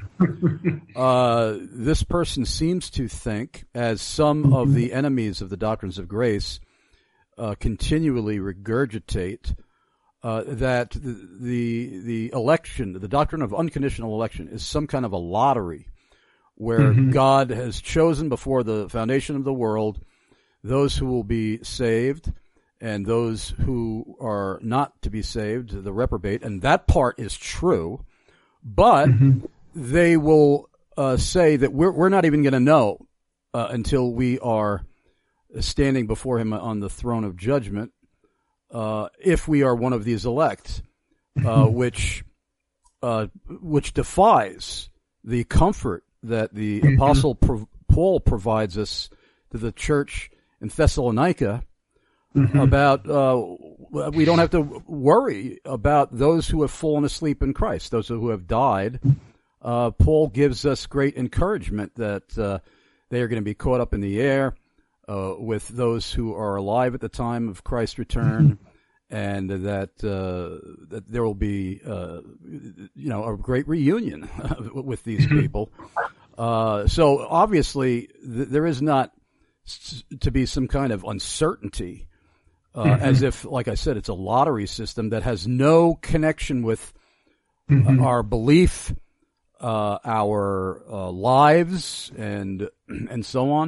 Uh, this person seems to think, as some of the enemies of the doctrines of grace uh, continually regurgitate, uh, that the, the the election, the doctrine of unconditional election, is some kind of a lottery where mm-hmm. God has chosen before the foundation of the world those who will be saved and those who are not to be saved, the reprobate, and that part is true, but mm-hmm. they will uh, say that we're we're not even going to know uh, until we are standing before him on the throne of judgment uh, if we are one of these elect, uh, which uh, which defies the comfort that the mm-hmm. Apostle Pro- Paul provides us to the church in Thessalonica mm-hmm. about uh, we don't have to worry about those who have fallen asleep in Christ, those who have died. Uh, Paul gives us great encouragement that uh, they are going to be caught up in the air uh, with those who are alive at the time of Christ's return, mm-hmm. and that uh, that there will be uh, you know a great reunion with these people. Uh, so obviously th- there is not to be some kind of uncertainty, uh, mm-hmm. as if, like I said, it's a lottery system that has no connection with mm-hmm. uh, our belief, uh, our uh, lives, and and so on.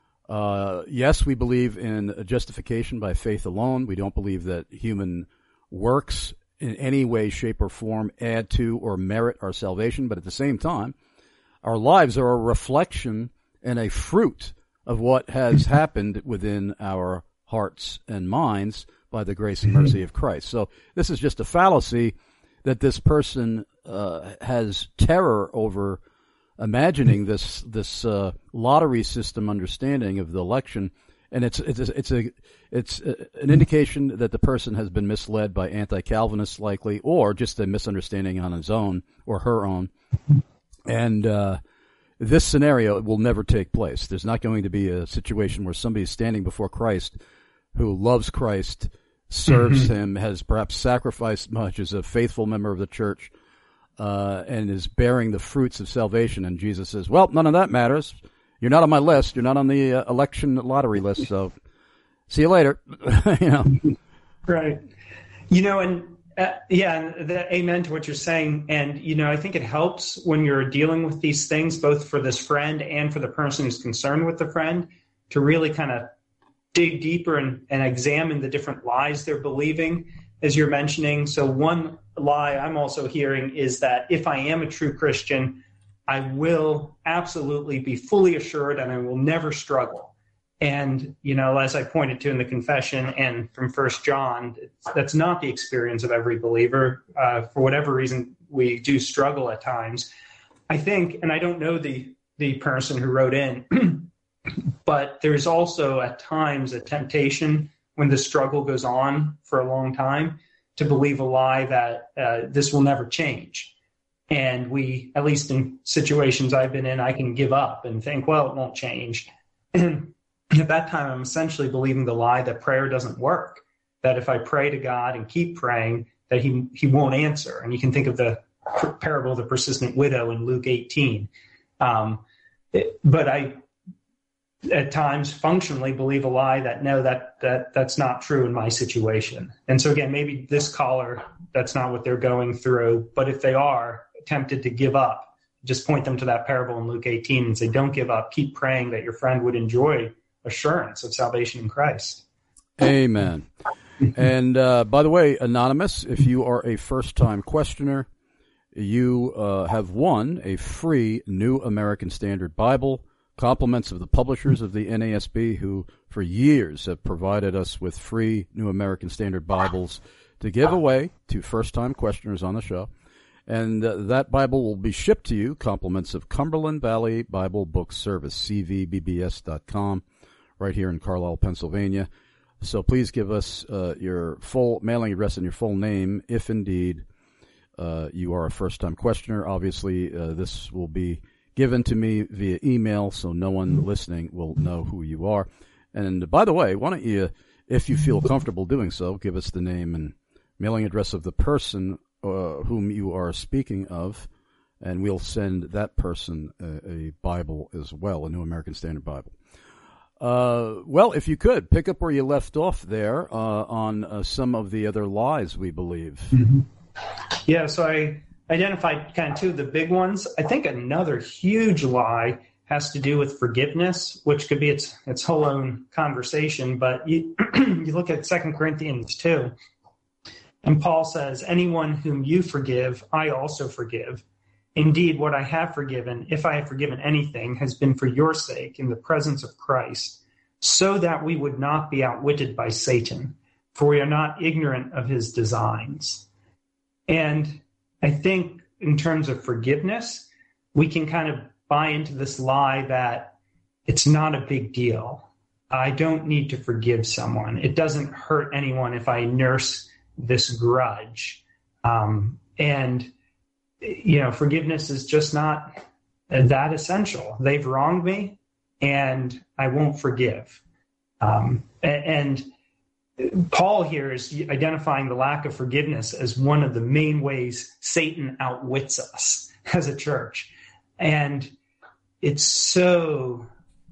Uh, yes, we believe in justification by faith alone. We don't believe that human works in any way, shape, or form add to or merit our salvation. But at the same time, our lives are a reflection and a fruit of what has happened within our hearts and minds by the grace and mercy of Christ. So this is just a fallacy that this person uh, has terror over imagining this this uh, lottery system understanding of the election and it's it's it's a it's an indication that the person has been misled by anti-Calvinists, likely, or just a misunderstanding on his own or her own. And uh, this scenario will never take place. There's not going to be a situation where somebody is standing before Christ who loves Christ, serves mm-hmm. him, has perhaps sacrificed much, is a faithful member of the church, uh, and is bearing the fruits of salvation. And Jesus says, well, none of that matters. You're not on my list. You're not on the uh, election lottery list. So see you later. you know, right. You know, and uh, yeah, and the, amen to what you're saying. And, you know, I think it helps when you're dealing with these things, both for this friend and for the person who's concerned with the friend, to really kind of dig deeper and, and examine the different lies they're believing, as you're mentioning. So one lie I'm also hearing is that if I am a true Christian, I will absolutely be fully assured and I will never struggle. And, you know, as I pointed to in the confession and from First John, that's not the experience of every believer. Uh, for whatever reason, we do struggle at times. I think, and I don't know the, the person who wrote in, but there's also at times a temptation when the struggle goes on for a long time to believe a lie that uh, this will never change. And we, at least in situations I've been in, I can give up and think, well, it won't change. And at that time, I'm essentially believing the lie that prayer doesn't work, that if I pray to God and keep praying, that he, he won't answer. And you can think of the parable of the persistent widow in Luke eighteen. Um, it, but I, at times, functionally believe a lie that, no, that, that that's not true in my situation. And so, again, maybe this caller, that's not what they're going through. But if they are tempted to give up, just point them to that parable in Luke eighteen and say, don't give up. Keep praying that your friend would enjoy assurance of salvation in Christ. Amen. And uh, by the way, Anonymous, if you are a first-time questioner, you uh, have won a free New American Standard Bible, compliments of the publishers of the N A S B, who for years have provided us with free New American Standard Bibles to give away to first-time questioners on the show. And uh, that Bible will be shipped to you, compliments of Cumberland Valley Bible Book Service, c v b b s dot com, right here in Carlisle, Pennsylvania. So please give us uh, your full mailing address and your full name, if indeed uh, you are a first-time questioner. Obviously, uh, this will be given to me via email, so no one listening will know who you are. And by the way, why don't you, if you feel comfortable doing so, give us the name and mailing address of the person uh, whom you are speaking of, and we'll send that person a, a Bible as well, a New American Standard Bible. Uh, well, if you could, pick up where you left off there uh, on uh, some of the other lies we believe. Mm-hmm. Yeah, so I identified kind of two of the big ones. I think another huge lie has to do with forgiveness, which could be its its whole own conversation. But you, you look at Second Corinthians two, and Paul says, anyone whom you forgive, I also forgive. Indeed, what I have forgiven, if I have forgiven anything, has been for your sake in the presence of Christ, so that we would not be outwitted by Satan, for we are not ignorant of his designs. And I think in terms of forgiveness, we can kind of buy into this lie that it's not a big deal. I don't need to forgive someone. It doesn't hurt anyone if I nurse this grudge. Um, and you know, forgiveness is just not that essential. They've wronged me, and I won't forgive. Um, and Paul here is identifying the lack of forgiveness as one of the main ways Satan outwits us as a church. And it's so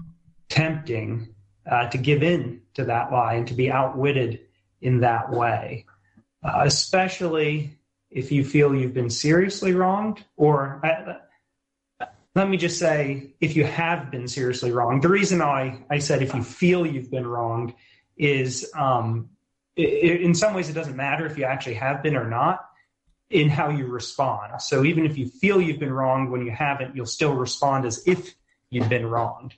tempting uh, to give in to that lie and to be outwitted in that way, uh, especially if you feel you've been seriously wronged, or uh, let me just say, if you have been seriously wronged. The reason I, I said if you feel you've been wronged is um, it, in some ways it doesn't matter if you actually have been or not in how you respond. So even if you feel you've been wronged when you haven't, you'll still respond as if you've been wronged.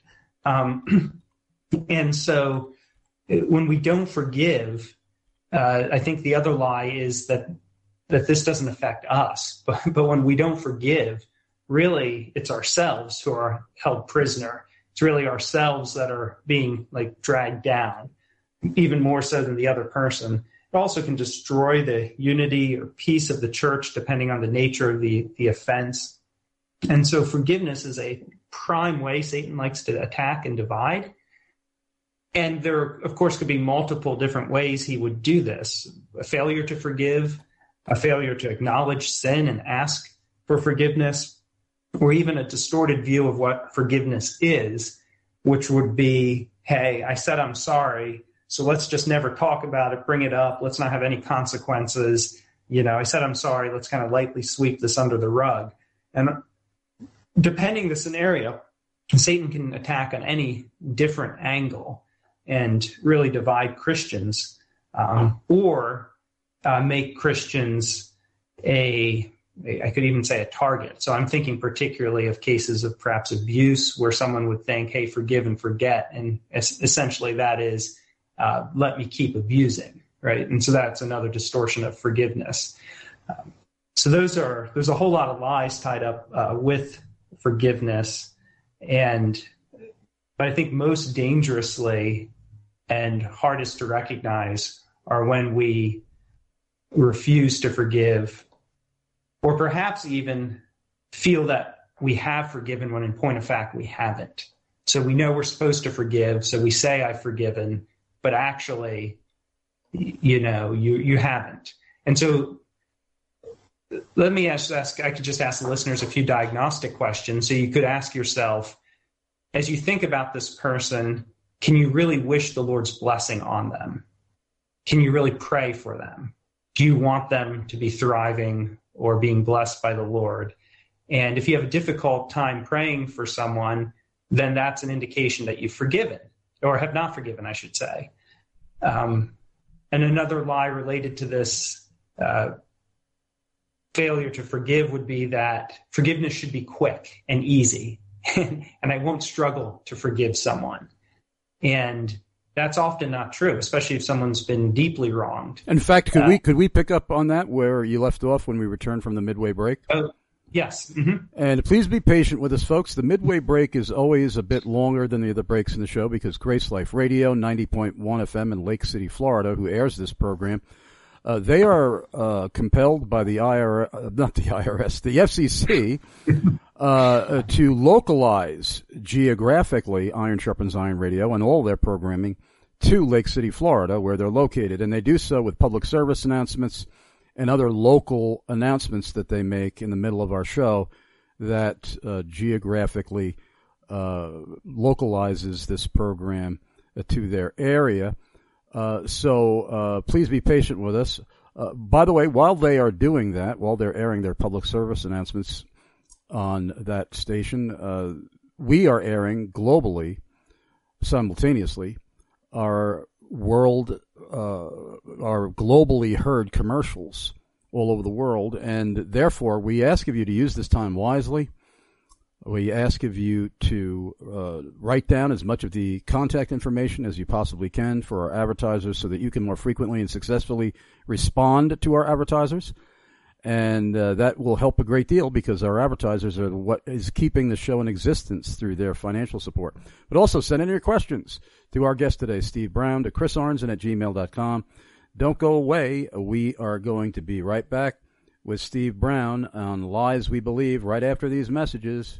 Um, and so when we don't forgive, uh, I think the other lie is that that this doesn't affect us. But, but when we don't forgive, really it's ourselves who are held prisoner it's really ourselves that are being like dragged down, even more so than the other person. It also can destroy the unity or peace of the church, depending on the nature of the, the offense. And so forgiveness is a prime way Satan likes to attack and divide. And there, of course, could be multiple different ways he would do this. A failure to forgive, a failure to acknowledge sin and ask for forgiveness, or even a distorted view of what forgiveness is, which would be, hey, I said I'm sorry, so let's just never talk about it, bring it up, let's not have any consequences. You know, I said I'm sorry, let's kind of lightly sweep this under the rug. And depending the scenario, Satan can attack on any different angle and really divide Christians, um, or uh, make Christians a, a, I could even say a target. So I'm thinking particularly of cases of perhaps abuse where someone would think, hey, forgive and forget. And es- essentially that is, uh, let me keep abusing, right? And so that's another distortion of forgiveness. Um, so those are, there's a whole lot of lies tied up uh, with forgiveness. And but I think most dangerously and hardest to recognize are when we refuse to forgive, or perhaps even feel that we have forgiven when in point of fact we haven't. So we know we're supposed to forgive, so we say I've forgiven, but actually, you know, you you haven't. And so let me ask, ask I could just ask the listeners a few diagnostic questions. So you could ask yourself, as you think about this person, can you really wish the Lord's blessing on them? Can you really pray for them? Do you want them to be thriving or being blessed by the Lord? And if you have a difficult time praying for someone, then that's an indication that you've forgiven, or have not forgiven, I should say. Um, and another lie related to this uh, failure to forgive would be that forgiveness should be quick and easy, and I won't struggle to forgive someone. And that's often not true, especially if someone's been deeply wronged. In fact, could uh, we could we pick up on that where you left off when we returned from the midway break? Oh, yes. Mm-hmm. And please be patient with us, folks. The midway break is always a bit longer than the other breaks in the show because Grace Life Radio, ninety point one F M in Lake City, Florida, who airs this program, uh, they are uh, compelled by the I R S, uh, not the I R S, the F C C, uh, to localize geographically Iron Sharpens Iron Radio and all their programming to Lake City, Florida, where they're located. And they do so with public service announcements and other local announcements that they make in the middle of our show that uh, geographically uh, localizes this program uh, to their area. Uh, so uh, please be patient with us. Uh, by the way, while they are doing that, while they're airing their public service announcements on that station, uh, we are airing globally, simultaneously, our world, uh, our globally heard commercials all over the world, and therefore we ask of you to use this time wisely. We ask of you to uh, write down as much of the contact information as you possibly can for our advertisers so that you can more frequently and successfully respond to our advertisers. And uh, that will help a great deal because our advertisers are what is keeping the show in existence through their financial support. But also send in your questions to our guest today, Steve Brown, to chris arnzen at gmail dot com. Don't go away. We are going to be right back with Steve Brown on Lies We Believe right after these messages.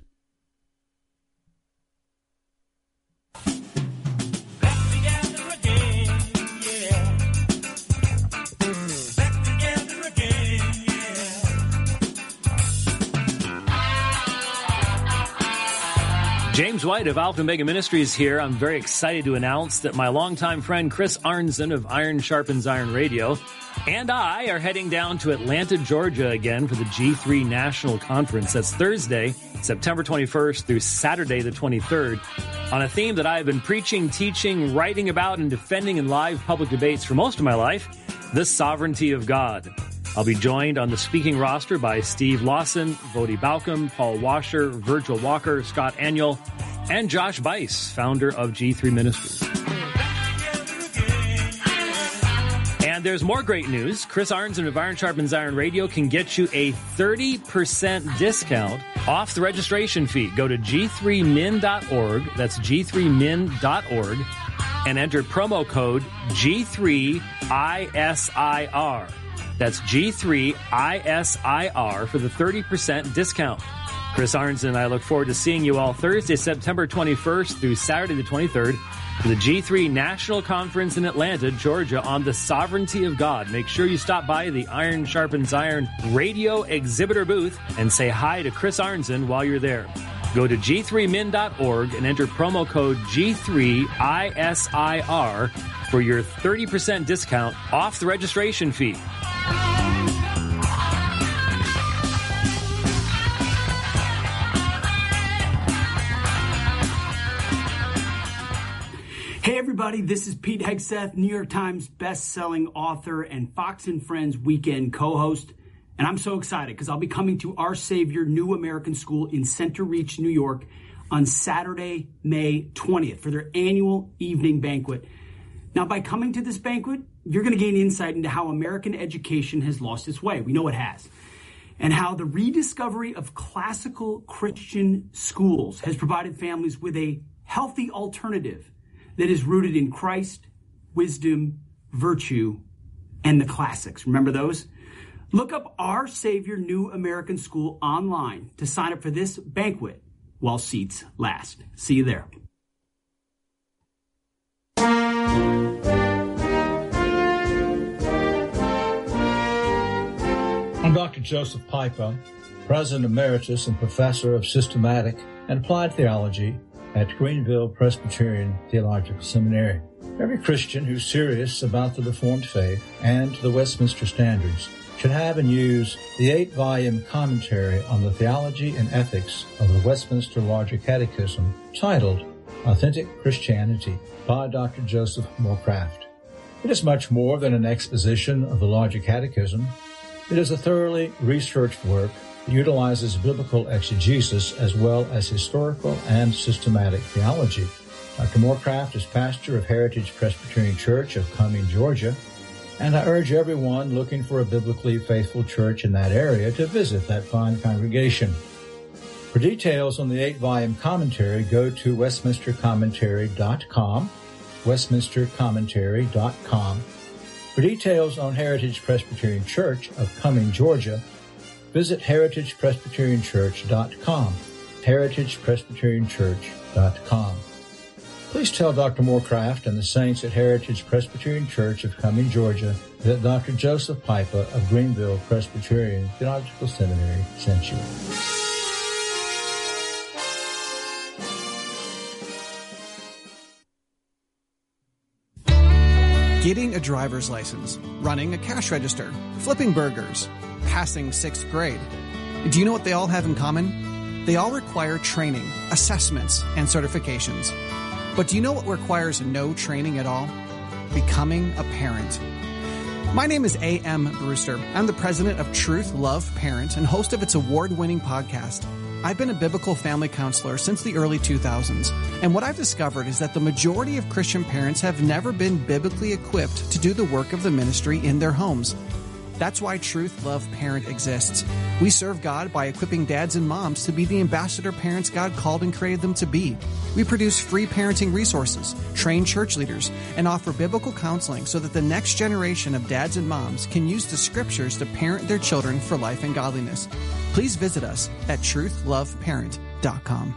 James White of Alpha and Omega Ministries here. I'm very excited to announce that my longtime friend Chris Arnzen of Iron Sharpens Iron Radio and I are heading down to Atlanta, Georgia again for the G three National Conference. That's Thursday, September twenty-first through Saturday the twenty-third on a theme that I've been preaching, teaching, writing about, and defending in live public debates for most of my life, the sovereignty of God. I'll be joined on the speaking roster by Steve Lawson, Vodi Balcom, Paul Washer, Virgil Walker, Scott Aniol, and Josh Bice, founder of G three Ministries. And And there's more great news. Chris Arnzen of Iron Sharpens Iron Radio can get you a thirty percent discount off the registration fee. Go to G three min dot org. That's G three min dot org. And enter promo code G three I S I R. That's G three I S I R for the thirty percent discount. Chris Arnzen and I look forward to seeing you all Thursday, September twenty-first through Saturday the twenty-third for the G three National Conference in Atlanta, Georgia on the sovereignty of God. Make sure you stop by the Iron Sharpens Iron radio exhibitor booth and say hi to Chris Arnzen while you're there. Go to G three min dot org and enter promo code G three I S I R for your thirty percent discount off the registration fee. Hey everybody, this is Pete Hegseth, New York Times best-selling author and Fox and Friends weekend co-host. And I'm so excited because I'll be coming to Our Savior New American School in Center Reach, New York on Saturday, May twentieth for their annual evening banquet. Now, by coming to this banquet, you're going to gain insight into how American education has lost its way. We know it has. And how the rediscovery of classical Christian schools has provided families with a healthy alternative that is rooted in Christ, wisdom, virtue, and the classics. Remember those? Look up Our Savior New American School online to sign up for this banquet while seats last. See you there. I'm Doctor Joseph Pipa, President Emeritus and Professor of Systematic and Applied Theology at Greenville Presbyterian Theological Seminary. Every Christian who's serious about the Reformed faith and the Westminster Standards should have and use the eight-volume commentary on the theology and ethics of the Westminster Larger Catechism titled Authentic Christianity by Doctor Joseph Morecraft. It is much more than an exposition of the Larger Catechism. It is a thoroughly researched work that utilizes biblical exegesis as well as historical and systematic theology. Doctor Morecraft is pastor of Heritage Presbyterian Church of Cumming, Georgia, and I urge everyone looking for a biblically faithful church in that area to visit that fine congregation. For details on the eight-volume commentary, go to westminster commentary dot com, westminster commentary dot com. For details on Heritage Presbyterian Church of Cumming, Georgia, visit heritage presbyterian church dot com, heritage presbyterian church dot com. Please tell Doctor Morecraft and the saints at Heritage Presbyterian Church of Cumming, Georgia, that Doctor Joseph Pipa of Greenville Presbyterian Theological Seminary sent you. Getting a driver's license, running a cash register, flipping burgers, passing sixth grade. Do you know what they all have in common? They all require training, assessments, and certifications. But do you know what requires no training at all? Becoming a parent. My name is A M Brewster. I'm the president of Truth Love Parent and host of its award-winning podcast. I've been a biblical family counselor since the early two thousands, and what I've discovered is that the majority of Christian parents have never been biblically equipped to do the work of the ministry in their homes. That's why Truth Love Parent exists. We serve God by equipping dads and moms to be the ambassador parents God called and created them to be. We produce free parenting resources, train church leaders, and offer biblical counseling so that the next generation of dads and moms can use the scriptures to parent their children for life and godliness. Please visit us at truth love parent dot com.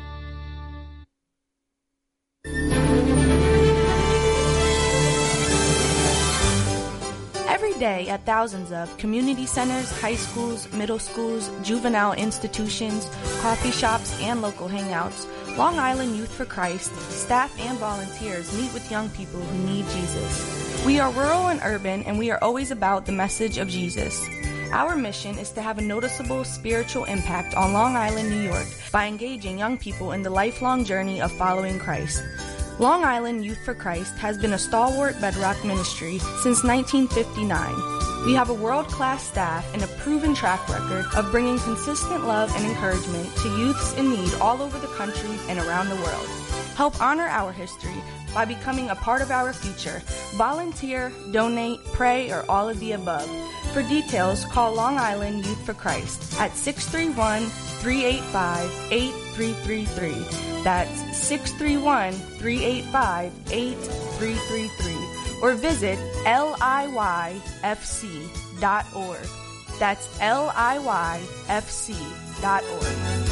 Every day at thousands of community centers, high schools, middle schools, juvenile institutions, coffee shops, and local hangouts, Long Island Youth for Christ, staff and volunteers meet with young people who need Jesus. We are rural and urban, and we are always about the message of Jesus. Our mission is to have a noticeable spiritual impact on Long Island, New York, by engaging young people in the lifelong journey of following Christ. Long Island Youth for Christ has been a stalwart bedrock ministry since nineteen fifty-nine. We have a world-class staff and a proven track record of bringing consistent love and encouragement to youths in need all over the country and around the world. Help honor our history by becoming a part of our future. Volunteer, donate, pray, or all of the above. For details, call Long Island Youth for Christ at six three one, three eight five, eight three three three. That's six three one, three eight five, eight three three three. Or visit L I Y F C dot org. That's L I Y F C dot org.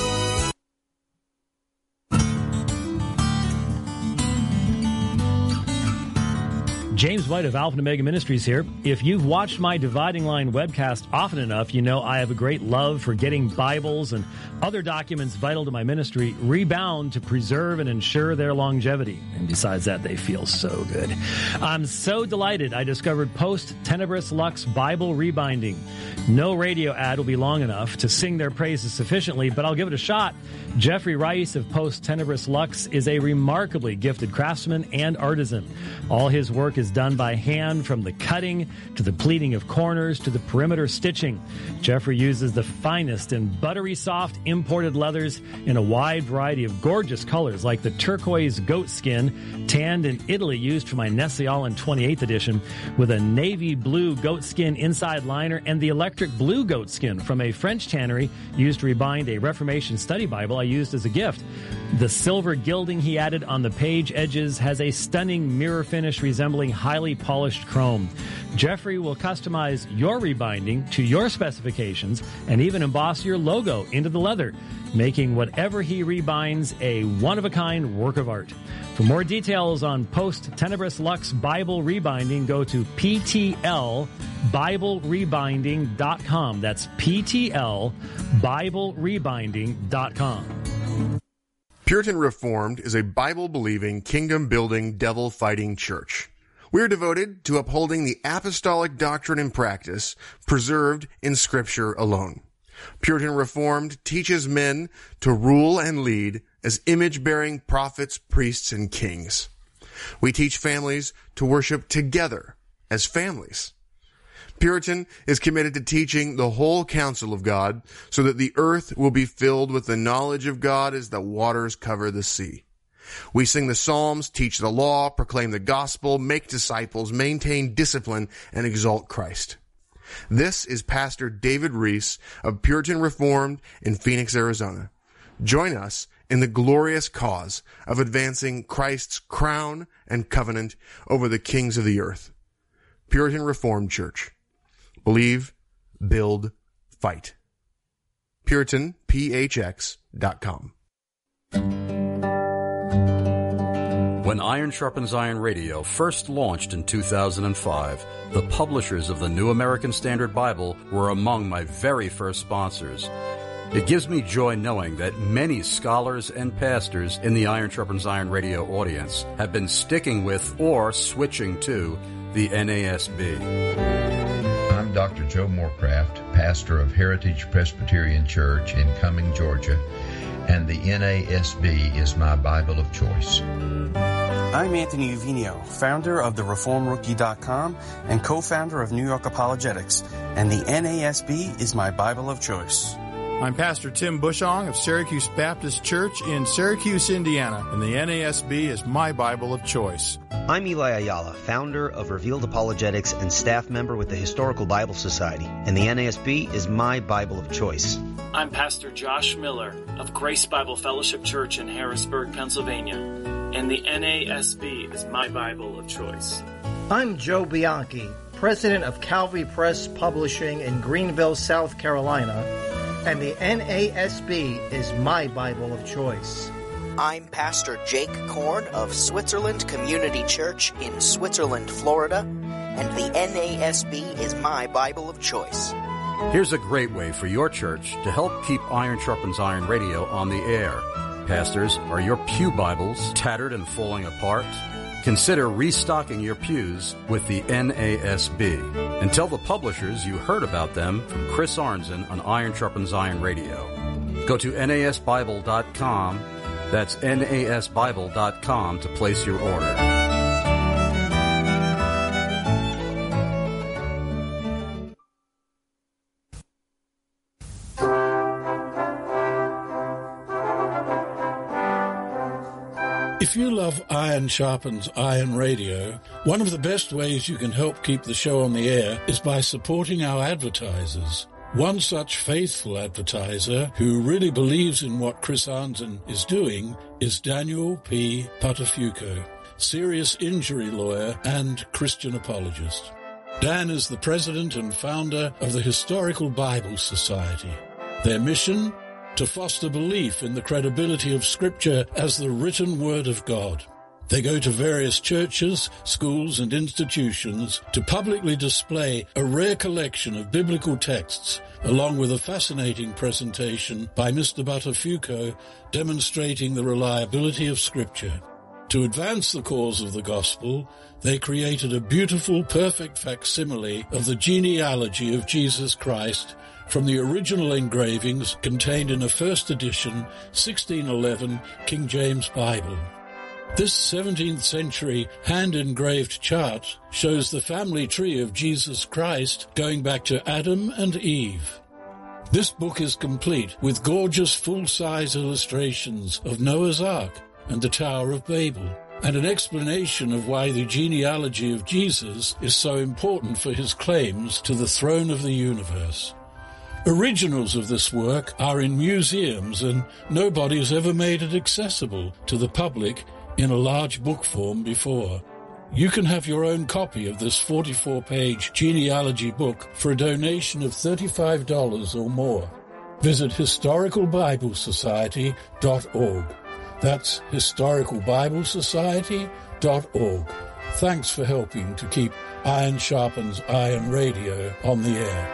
James White of Alpha and Omega Ministries here. If you've watched my Dividing Line webcast often enough, you know I have a great love for getting Bibles and other documents vital to my ministry rebound to preserve and ensure their longevity. And besides that, they feel so good. I'm so delighted I discovered Post Tenebris Lux Bible Rebinding. No radio ad will be long enough to sing their praises sufficiently, but I'll give it a shot. Jeffrey Rice of Post Tenebris Lux is a remarkably gifted craftsman and artisan. All his work is done by hand, from the cutting to the pleating of corners to the perimeter stitching. Jeffrey uses the finest and buttery soft imported leathers in a wide variety of gorgeous colors, like the turquoise goat skin, tanned in Italy, used for my Nestle Island twenty-eighth edition, with a navy blue goat skin inside liner, and the electric blue goat skin from a French tannery used to rebind a Reformation study Bible I used as a gift. The silver gilding he added on the page edges has a stunning mirror finish resembling highly polished chrome. Jeffrey will customize your rebinding to your specifications and even emboss your logo into the leather, making whatever he rebinds a one-of-a-kind work of art. For more details on Post Tenebris Lux Bible Rebinding, go to P T L Bible Rebinding dot com. That's P T L Bible Rebinding dot com. Puritan Reformed is a Bible-believing, kingdom-building, devil-fighting church. We are devoted to upholding the apostolic doctrine and practice preserved in Scripture alone. Puritan Reformed teaches men to rule and lead as image-bearing prophets, priests, and kings. We teach families to worship together as families. Puritan is committed to teaching the whole counsel of God so that the earth will be filled with the knowledge of God as the waters cover the sea. We sing the Psalms, teach the law, proclaim the gospel, make disciples, maintain discipline, and exalt Christ. This is Pastor David Reese of Puritan Reformed in Phoenix, Arizona. Join us in the glorious cause of advancing Christ's crown and covenant over the kings of the earth. Puritan Reformed Church. Believe, build, fight. Puritan P H X dot com. When Iron Sharpens Iron Radio first launched in two thousand five, the publishers of the New American Standard Bible were among my very first sponsors. It gives me joy knowing that many scholars and pastors in the Iron Sharpens Iron Radio audience have been sticking with or switching to the N A S B. I'm Doctor Joe Morecraft, pastor of Heritage Presbyterian Church in Cumming, Georgia, and the N A S B is my Bible of choice. I'm Anthony Uvino, founder of the Reform Rookie dot com and co-founder of New York Apologetics, and the N A S B is my Bible of choice. I'm Pastor Tim Bushong of Syracuse Baptist Church in Syracuse, Indiana, and the N A S B is my Bible of choice. I'm Eli Ayala, founder of Revealed Apologetics and staff member with the Historical Bible Society, and the N A S B is my Bible of choice. I'm Pastor Josh Miller of Grace Bible Fellowship Church in Harrisburg, Pennsylvania, and the N A S B is my Bible of choice. I'm Joe Bianchi, president of Calvary Press Publishing in Greenville, South Carolina, and the N A S B is my Bible of choice. I'm Pastor Jake Korn of Switzerland Community Church in Switzerland, Florida, and the N A S B is my Bible of choice. Here's a great way for your church to help keep Iron Sharpens Iron Radio on the air. Pastors, are your pew Bibles tattered and falling apart? Consider restocking your pews with the N A S B. And tell the publishers you heard about them from Chris Arnzen on Iron Sharpens Iron Radio. Go to N A S Bible dot com. That's N A S Bible dot com to place your order. If you love Iron Sharpens Iron Radio, one of the best ways you can help keep the show on the air is by supporting our advertisers. One such faithful advertiser who really believes in what Chris Arnzen is doing is Daniel P. Patafuco, serious injury lawyer and Christian apologist. Dan is the president and founder of the Historical Bible Society. Their mission? To foster belief in the credibility of Scripture as the written Word of God. They go to various churches, schools, and institutions to publicly display a rare collection of biblical texts, along with a fascinating presentation by Mister Buttafuoco demonstrating the reliability of Scripture. To advance the cause of the gospel, they created a beautiful, perfect facsimile of the genealogy of Jesus Christ from the original engravings contained in a first edition sixteen eleven King James Bible. This seventeenth century hand-engraved chart shows the family tree of Jesus Christ going back to Adam and Eve. This book is complete with gorgeous full-size illustrations of Noah's Ark and the Tower of Babel, and an explanation of why the genealogy of Jesus is so important for his claims to the throne of the universe. Originals of this work are in museums, and nobody has ever made it accessible to the public in a large book form before. You can have your own copy of this forty-four page genealogy book for a donation of thirty-five dollars or more. Visit historical bible society dot org. That's historical bible society dot org. Thanks for helping to keep Iron Sharpens Iron Radio on the air.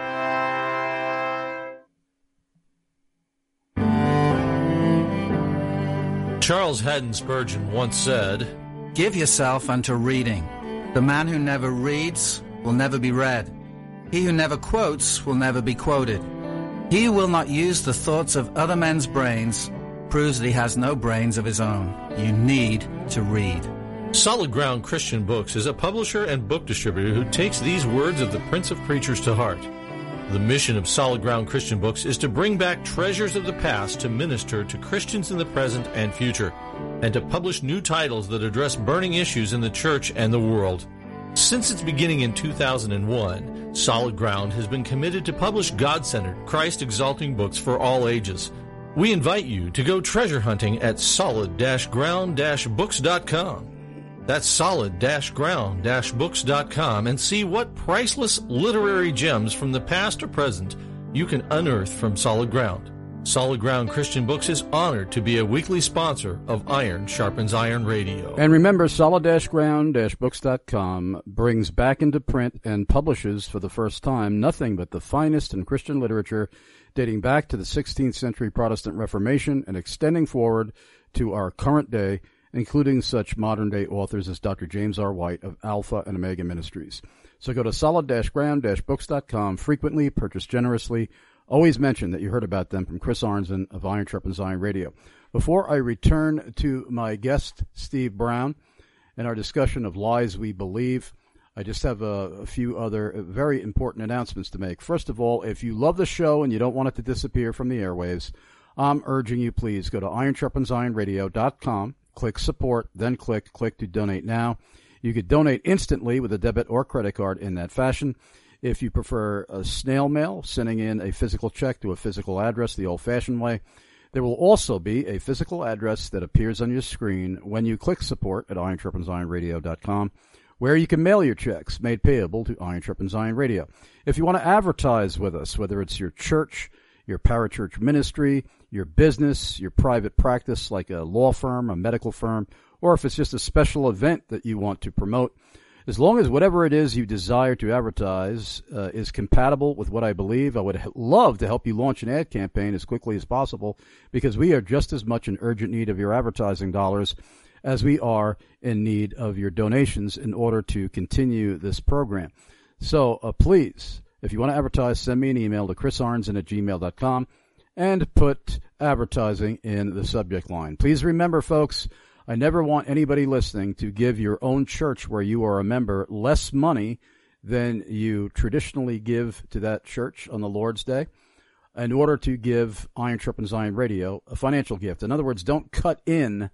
Charles Haddon Spurgeon once said, "Give yourself unto reading. The man who never reads will never be read. He who never quotes will never be quoted. He who will not use the thoughts of other men's brains proves that he has no brains of his own. You need to read." Solid Ground Christian Books is a publisher and book distributor who takes these words of the Prince of Preachers to heart. The mission of Solid Ground Christian Books is to bring back treasures of the past to minister to Christians in the present and future, and to publish new titles that address burning issues in the church and the world. Since its beginning in two thousand one, Solid Ground has been committed to publish God-centered, Christ-exalting books for all ages. We invite you to go treasure hunting at solid ground books dot com. That's solid ground books dot com, and see what priceless literary gems from the past or present you can unearth from Solid Ground. Solid Ground Christian Books is honored to be a weekly sponsor of Iron Sharpens Iron Radio. And remember, solid ground books dot com brings back into print and publishes for the first time nothing but the finest in Christian literature dating back to the sixteenth century Protestant Reformation and extending forward to our current day, including such modern-day authors as Doctor James R. White of Alpha and Omega Ministries. So go to solid ground books dot com, frequently, purchase generously. Always mention that you heard about them from Chris Arnzen of Iron Sharpens Iron Radio. Before I return to my guest, Steve Brown, and our discussion of lies we believe, I just have a, a few other very important announcements to make. First of all, if you love the show and you don't want it to disappear from the airwaves, I'm urging you, please go to iron sharpens iron radio dot com. Click support, then click click to donate now. You could donate instantly with a debit or credit card in that fashion. If you prefer a snail mail, sending in a physical check to a physical address the old-fashioned way, there will also be a physical address that appears on your screen when you click support at iron sharpens iron radio dot com, where you can mail your checks made payable to Iron Sharpens Iron Radio. If you want to advertise with us, whether it's your church, your parachurch ministry, your business, your private practice like a law firm, a medical firm, or if it's just a special event that you want to promote, as long as whatever it is you desire to advertise uh, is compatible with what I believe, I would ha- love to help you launch an ad campaign as quickly as possible, because we are just as much in urgent need of your advertising dollars as we are in need of your donations in order to continue this program. So uh, please, if you want to advertise, send me an email to chris arnzen at gmail dot com and put advertising in the subject line. Please remember, folks, I never want anybody listening to give your own church where you are a member less money than you traditionally give to that church on the Lord's Day in order to give Iron Sharpens Iron Radio a financial gift. In other words, don't cut in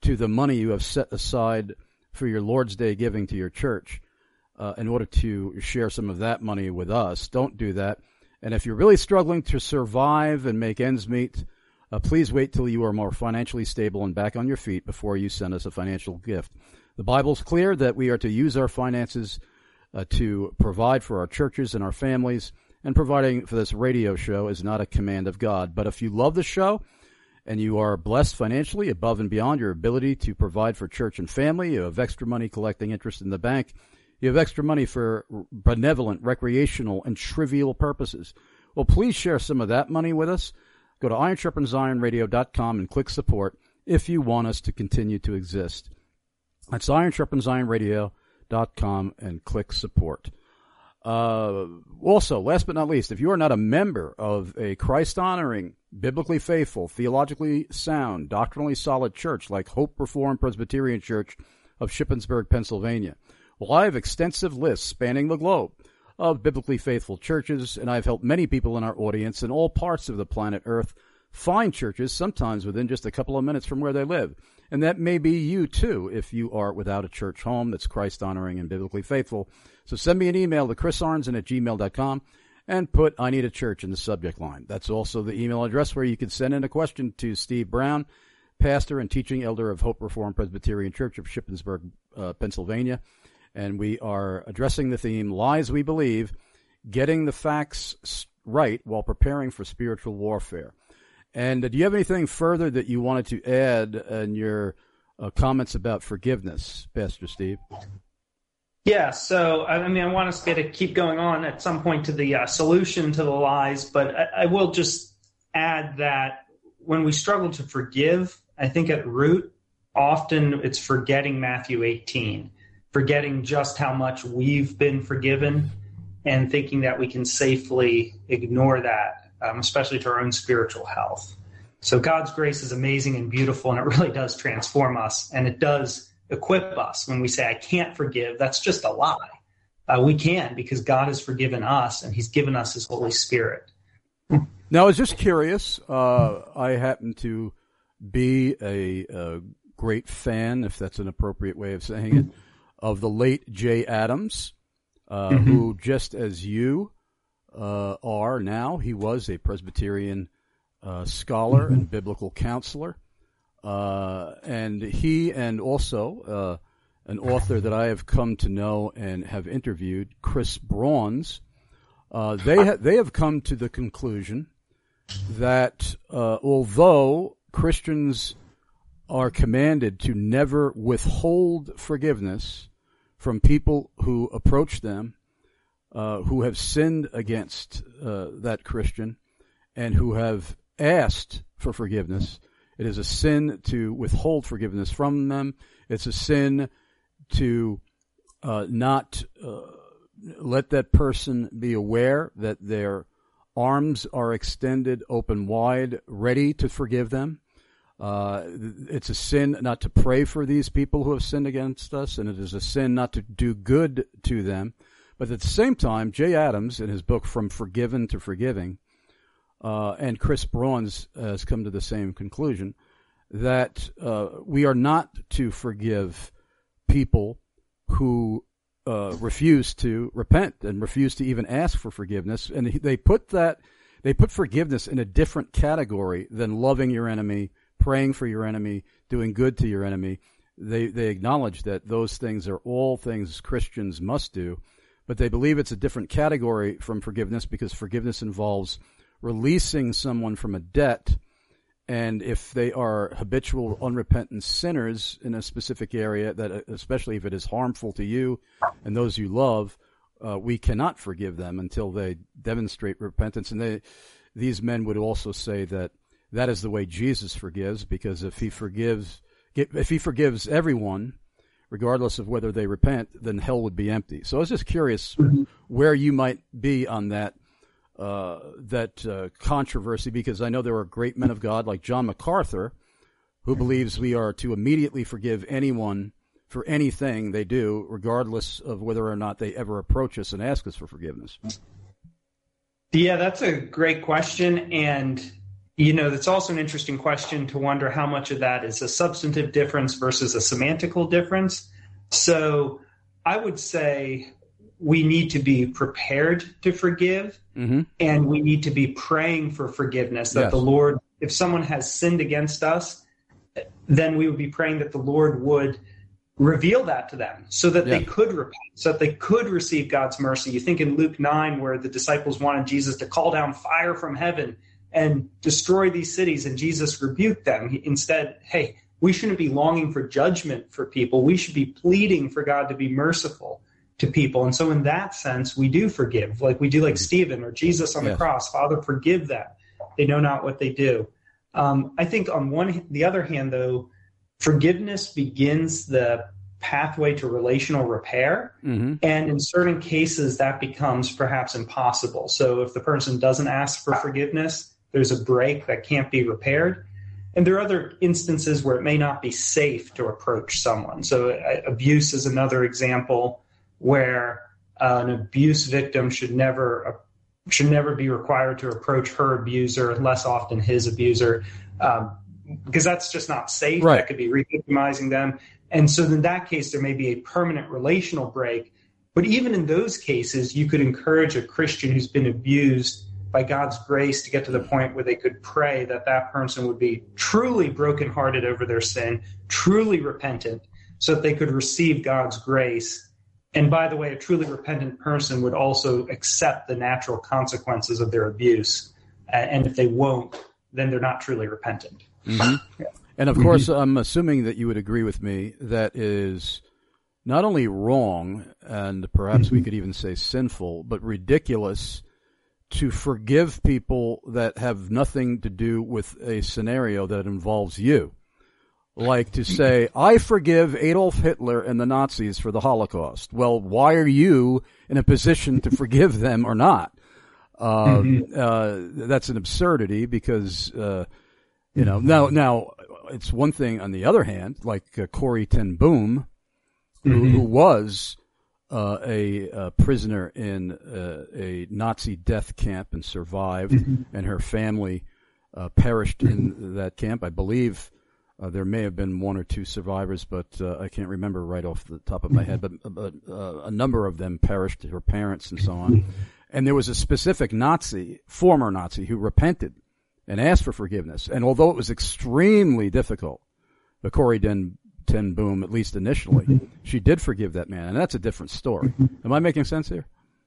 to the money you have set aside for your Lord's Day giving to your church uh, in order to share some of that money with us. Don't do that. And if you're really struggling to survive and make ends meet, uh, please wait till you are more financially stable and back on your feet before you send us a financial gift. The Bible's clear that we are to use our finances uh, to provide for our churches and our families, and providing for this radio show is not a command of God. But if you love the show and you are blessed financially above and beyond your ability to provide for church and family, you have extra money collecting interest in the bank, you have extra money for benevolent, recreational, and trivial purposes, well, please share some of that money with us. Go to iron sharpens iron radio dot com and click support if you want us to continue to exist. That's iron sharpens iron radio dot com and click support. Uh, also, last but not least, if you are not a member of a Christ-honoring, biblically faithful, theologically sound, doctrinally solid church like Hope Reformed Presbyterian Church of Shippensburg, Pennsylvania, well, I have extensive lists spanning the globe of biblically faithful churches, and I've helped many people in our audience in all parts of the planet Earth find churches, sometimes within just a couple of minutes from where they live. And that may be you, too, if you are without a church home that's Christ-honoring and biblically faithful. So send me an email to chris arnzen at gmail dot com and put I Need a Church in the subject line. That's also the email address where you can send in a question to Steve Brown, pastor and teaching elder of Hope Reformed Presbyterian Church of Shippensburg, uh, Pennsylvania. And we are addressing the theme, Lies We Believe, Getting the Facts Right While Preparing for Spiritual Warfare. And uh, do you have anything further that you wanted to add in your uh, comments about forgiveness, Pastor Steve? Yeah, so I mean, I want us to keep going on at some point to the uh, solution to the lies, but I, I will just add that when we struggle to forgive, I think at root, often it's forgetting Matthew eighteen, forgetting just how much we've been forgiven and thinking that we can safely ignore that, um, especially to our own spiritual health. So God's grace is amazing and beautiful, and it really does transform us, and it does equip us. When we say, I can't forgive, that's just a lie. Uh, we can, because God has forgiven us, and he's given us his Holy Spirit. Now, I was just curious. Uh, I happen to be a, a great fan, if that's an appropriate way of saying it, of the late Jay Adams, uh, mm-hmm. who, just as you uh, are now, he was a Presbyterian uh, scholar mm-hmm. and biblical counselor. Uh, and he and also uh, an author that I have come to know and have interviewed, Chris Brauns, uh, they ha- they have come to the conclusion that uh, although Christians are commanded to never withhold forgiveness from people who approach them, uh, who have sinned against uh, that Christian, and who have asked for forgiveness, it is a sin to withhold forgiveness from them. It's a sin to uh, not uh, let that person be aware that their arms are extended open wide, ready to forgive them. Uh, it's a sin not to pray for these people who have sinned against us, and it is a sin not to do good to them. But at the same time, Jay Adams, in his book From Forgiven to Forgiving, Uh, and Chris Brauns has come to the same conclusion, that uh, we are not to forgive people who uh, refuse to repent and refuse to even ask for forgiveness. And they put that, they put forgiveness in a different category than loving your enemy, praying for your enemy, doing good to your enemy. They they acknowledge that those things are all things Christians must do, but they believe it's a different category from forgiveness because forgiveness involves releasing someone from a debt, and if they are habitual, unrepentant sinners in a specific area, that especially if it is harmful to you and those you love, uh, we cannot forgive them until they demonstrate repentance. And they, these men would also say that that is the way Jesus forgives, because if he forgives, if he forgives everyone, regardless of whether they repent, then hell would be empty. So I was just curious where you might be on that. Uh, that uh, controversy, because I know there are great men of God like John MacArthur who believes we are to immediately forgive anyone for anything they do, regardless of whether or not they ever approach us and ask us for forgiveness. Yeah, that's a great question. And, you know, that's also an interesting question to wonder how much of that is a substantive difference versus a semantical difference. So I would say we need to be prepared to forgive, mm-hmm. and we need to be praying for forgiveness, that yes. the Lord, if someone has sinned against us, then we would be praying that the Lord would reveal that to them so that yeah. they could repent, so that they could receive God's mercy. You think in Luke nine, where the disciples wanted Jesus to call down fire from heaven and destroy these cities, and Jesus rebuked them. He, instead, hey, we shouldn't be longing for judgment for people. We should be pleading for God to be merciful to people. And so in that sense, we do forgive, like we do like Stephen or Jesus on the yes. cross. Father, forgive them. They know not what they do. Um, I think on one, the other hand, though, forgiveness begins the pathway to relational repair. Mm-hmm. And in certain cases, that becomes perhaps impossible. So if the person doesn't ask for forgiveness, there's a break that can't be repaired. And there are other instances where it may not be safe to approach someone. So uh, abuse is another example where uh, an abuse victim should never uh, should never be required to approach her abuser, less often his abuser, um, because that's just not safe. Right. That could be re-victimizing them. And so in that case, there may be a permanent relational break. But even in those cases, you could encourage a Christian who's been abused by God's grace to get to the point where they could pray that that person would be truly brokenhearted over their sin, truly repentant, so that they could receive God's grace. And by the way, a truly repentant person would also accept the natural consequences of their abuse. And if they won't, then they're not truly repentant. Mm-hmm. Yeah. And of course, I'm assuming that you would agree with me that is not only wrong, and perhaps mm-hmm. we could even say sinful, but ridiculous to forgive people that have nothing to do with a scenario that involves you. Like to say, I forgive Adolf Hitler and the Nazis for the Holocaust. Well, why are you in a position to forgive them or not? Uh, mm-hmm. uh, that's an absurdity because, uh, you know, now, now it's one thing on the other hand, like uh, Corrie ten Boom, who, mm-hmm. who was uh, a, a prisoner in uh, a Nazi death camp and survived, mm-hmm. and her family uh, perished in that camp. I believe Uh, there may have been one or two survivors, but uh, I can't remember right off the top of my head. But, but uh, a number of them perished, her parents and so on. And there was a specific Nazi, former Nazi, who repented and asked for forgiveness. And although it was extremely difficult, the Corrie ten, ten Boom, at least initially, she did forgive that man. And that's a different story. Am I making sense here?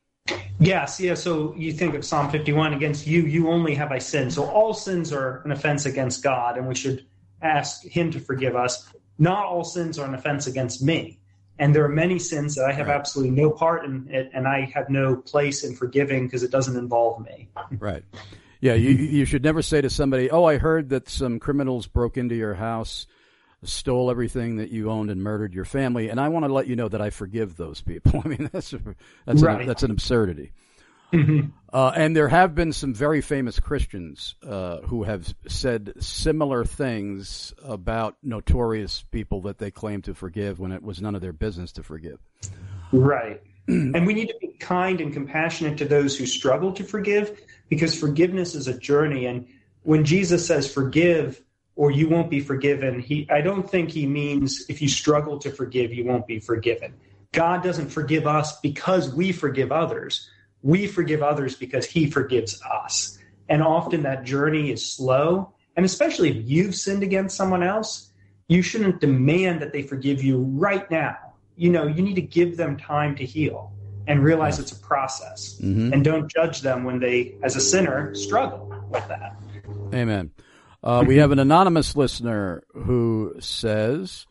Yes, yeah. So you think of Psalm fifty-one, against you, you only have I sinned. So all sins are an offense against God, and we should ask him to forgive us. Not all sins are an offense against me. And there are many sins that I have right. absolutely no part in it, and I have no place in forgiving because it doesn't involve me. Right. Yeah, you you should never say to somebody, oh, I heard that some criminals broke into your house, stole everything that you owned, and murdered your family, and I want to let you know that I forgive those people. I mean, that's, a, that's, right. an, that's an absurdity. Mm-hmm. Uh, and there have been some very famous Christians uh, who have said similar things about notorious people that they claim to forgive when it was none of their business to forgive. Right. And we need to be kind and compassionate to those who struggle to forgive, because forgiveness is a journey. And when Jesus says forgive or you won't be forgiven, he I don't think he means if you struggle to forgive, you won't be forgiven. God doesn't forgive us because we forgive others. We forgive others because he forgives us. And often that journey is slow. And especially if you've sinned against someone else, you shouldn't demand that they forgive you right now. You know, you need to give them time to heal and realize it's a process. Mm-hmm. And don't judge them when they, as a sinner, struggle with that. Amen. Uh, we have an anonymous listener who says,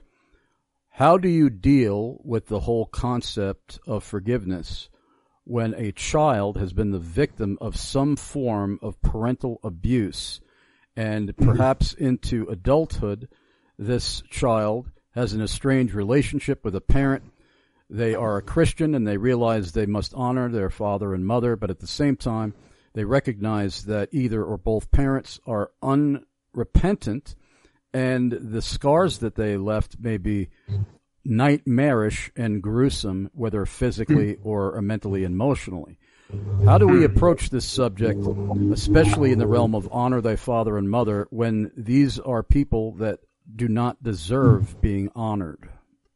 how do you deal with the whole concept of forgiveness when a child has been the victim of some form of parental abuse, and perhaps into adulthood, this child has an estranged relationship with a parent? They are a Christian and they realize they must honor their father and mother, but at the same time, they recognize that either or both parents are unrepentant, and the scars that they left may be nightmarish and gruesome, whether physically or mentally, emotionally. How do we approach this subject, especially in the realm of honor thy father and mother, when these are people that do not deserve being honored?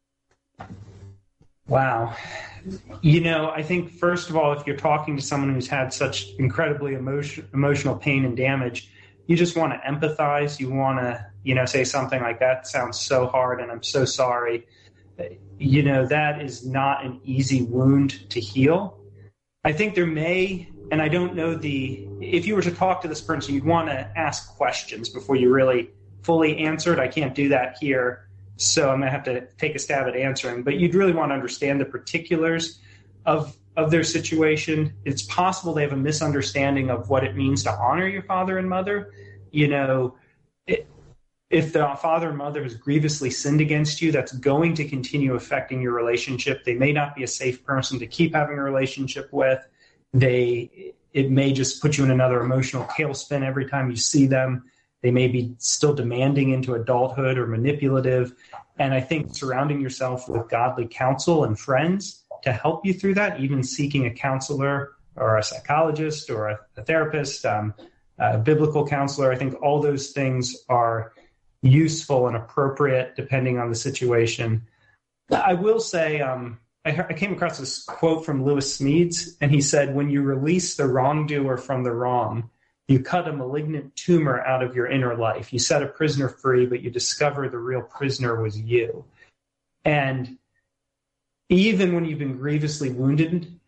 Wow. You know, I think, first of all, if you're talking to someone who's had such incredibly emotion, emotional pain and damage, you just want to empathize. You want to, you know, say something like, that sounds so hard and I'm so sorry. You know, that is not an easy wound to heal. I think there may, and I don't know the, if you were to talk to this person, you'd want to ask questions before you really fully answer it. I can't do that here. So I'm going to have to take a stab at answering, but you'd really want to understand the particulars of of their situation. It's possible they have a misunderstanding of what it means to honor your father and mother. You know, it, if the father and mother has grievously sinned against you, that's going to continue affecting your relationship. They may not be a safe person to keep having a relationship with. They, it may just put you in another emotional tailspin every time you see them. They may be still demanding into adulthood or manipulative. And I think surrounding yourself with godly counsel and friends to help you through that, even seeking a counselor or a psychologist or a, a therapist, um, a biblical counselor, I think all those things are useful and appropriate depending on the situation. I will say, um, I, I came across this quote from Lewis Smedes, and he said, when you release the wrongdoer from the wrong, you cut a malignant tumor out of your inner life. You set a prisoner free, but you discover the real prisoner was you. And even when you've been grievously wounded,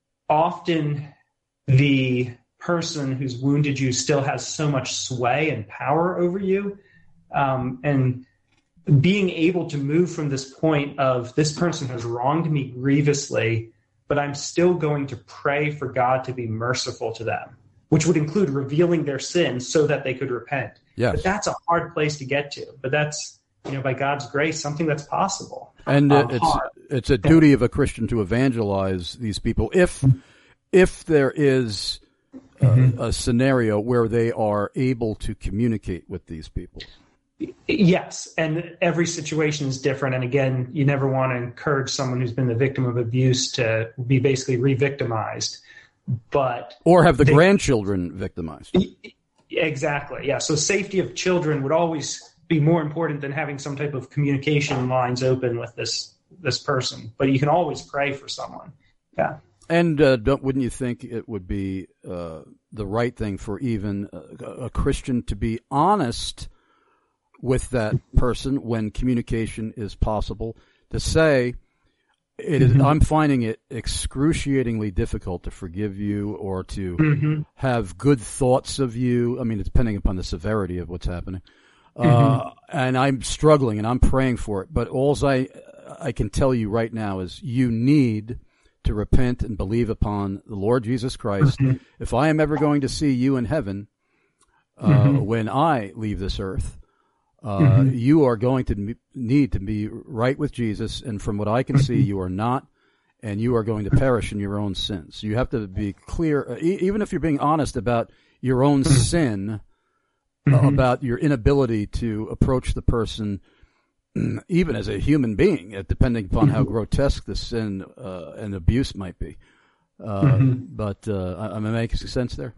often the person who's wounded you still has so much sway and power over you. Um, and being able to move from this point of, this person has wronged me grievously, but I'm still going to pray for God to be merciful to them, which would include revealing their sins so that they could repent. Yes. But that's a hard place to get to. But that's, you know, by God's grace, something that's possible. And um, it's hard. it's a duty of a Christian to evangelize these people if if there is uh, mm-hmm. a scenario where they are able to communicate with these people. Yes, and every situation is different. And again, you never want to encourage someone who's been the victim of abuse to be basically re-victimized. But or have the they, grandchildren victimized. Exactly. Yeah. So safety of children would always be more important than having some type of communication lines open with this this person. But you can always pray for someone. Yeah. And uh, don't, wouldn't you think it would be uh, the right thing for even a, a Christian to be honest with that person when communication is possible, to say, It is, mm-hmm. I'm finding it excruciatingly difficult to forgive you or to mm-hmm. have good thoughts of you. I mean, it's depending upon the severity of what's happening. Mm-hmm. Uh, and I'm struggling and I'm praying for it. But all I, I can tell you right now is you need to repent and believe upon the Lord Jesus Christ. Mm-hmm. If I am ever going to see you in heaven uh, mm-hmm. when I leave this earth, Uh, mm-hmm. you are going to m- need to be right with Jesus, and from what I can see, you are not, and you are going to perish in your own sins. You have to be clear, uh, e- even if you're being honest about your own mm-hmm. sin, uh, mm-hmm. about your inability to approach the person, even as a human being, uh, depending upon mm-hmm. how grotesque the sin uh, and abuse might be. Uh, mm-hmm. But uh, am I making sense there?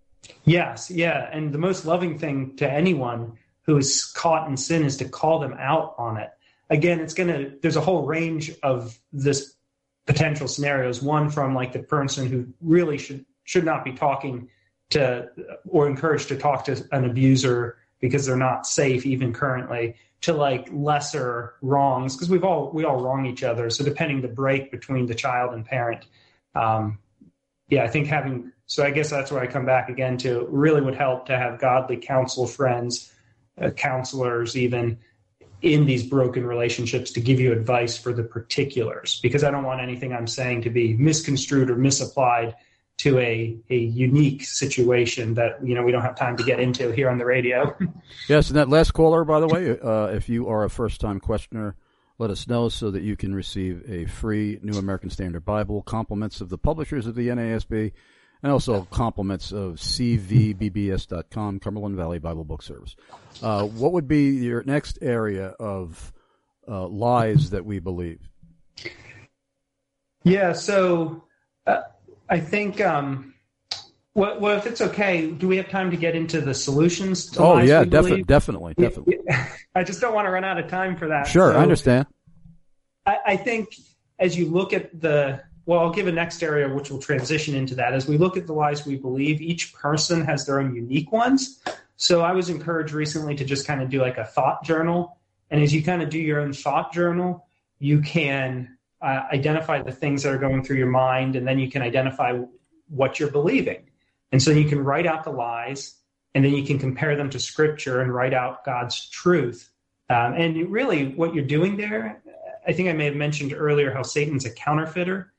Yes, yeah, and the most loving thing to anyone who is caught in sin is to call them out on it. Again, it's going to, there's a whole range of this potential scenarios. One from like the person who really should, should not be talking to or encouraged to talk to an abuser because they're not safe even currently, to like lesser wrongs, because we've all, we all wrong each other. So depending the break between the child and parent. Um, yeah, I think having, so I guess that's where I come back again to, really would help to have godly counsel friends, Uh, counselors even in these broken relationships to give you advice for the particulars, because I don't want anything I'm saying to be misconstrued or misapplied to a, a unique situation that, you know, we don't have time to get into here on the radio. Yes. And that last caller, by the way, uh, if you are a first time questioner, let us know so that you can receive a free New American Standard Bible, compliments of the publishers of the N A S B, and also compliments of C V B B S dot com, Cumberland Valley Bible Book Service. Uh, what would be your next area of uh, lies that we believe? Yeah, so uh, I think, um, well, well, if it's okay, do we have time to get into the solutions to Oh, lies yeah, we defi- believe? definitely, definitely. I just don't want to run out of time for that. Sure, So I understand. I, I think as you look at the, well, I'll give a next area which will transition into that. As we look at the lies we believe, each person has their own unique ones. So I was encouraged recently to just kind of do like a thought journal. And as you kind of do your own thought journal, you can uh, identify the things that are going through your mind, and then you can identify what you're believing. And so you can write out the lies, and then you can compare them to Scripture and write out God's truth. Um, and you really, what you're doing there, I think I may have mentioned earlier how Satan's a counterfeiter.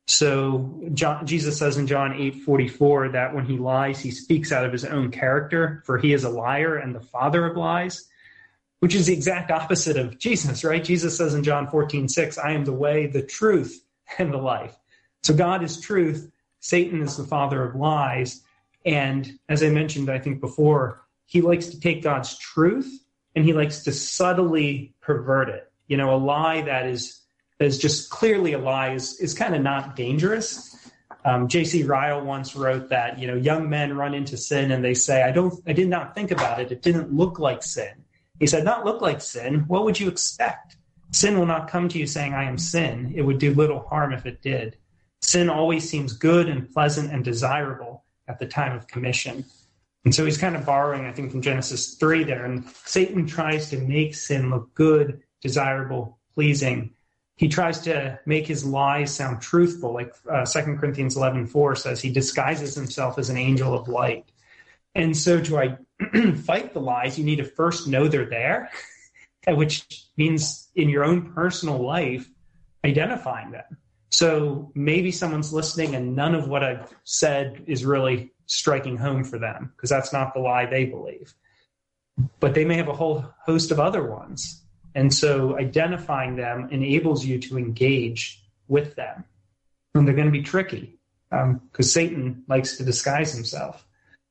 So John, Jesus says in John eight forty-four that when he lies, he speaks out of his own character, for he is a liar and the father of lies, which is the exact opposite of Jesus, right? Jesus says in John fourteen six, I am the way, the truth, and the life. So God is truth. Satan is the father of lies. And as I mentioned, I think before, he likes to take God's truth and he likes to subtly pervert it. You know, a lie that is, that is just clearly a lie is, is kind of not dangerous. Um, J C Ryle once wrote that, you know, young men run into sin and they say, I don't, I did not think about it. It didn't look like sin. He said, not look like sin. What would you expect? Sin will not come to you saying, I am sin. It would do little harm if it did. Sin always seems good and pleasant and desirable at the time of commission. And so he's kind of borrowing, I think, from Genesis three there. And Satan tries to make sin look good, desirable, pleasing. He tries to make his lies sound truthful, like uh, Second Corinthians eleven four says, he disguises himself as an angel of light. And so to I, fight the lies, you need to first know they're there, which means in your own personal life, identifying them. So maybe someone's listening and none of what I've said is really striking home for them, because that's not the lie they believe. But they may have a whole host of other ones. And so identifying them enables you to engage with them. And they're going to be tricky because um, Satan likes to disguise himself.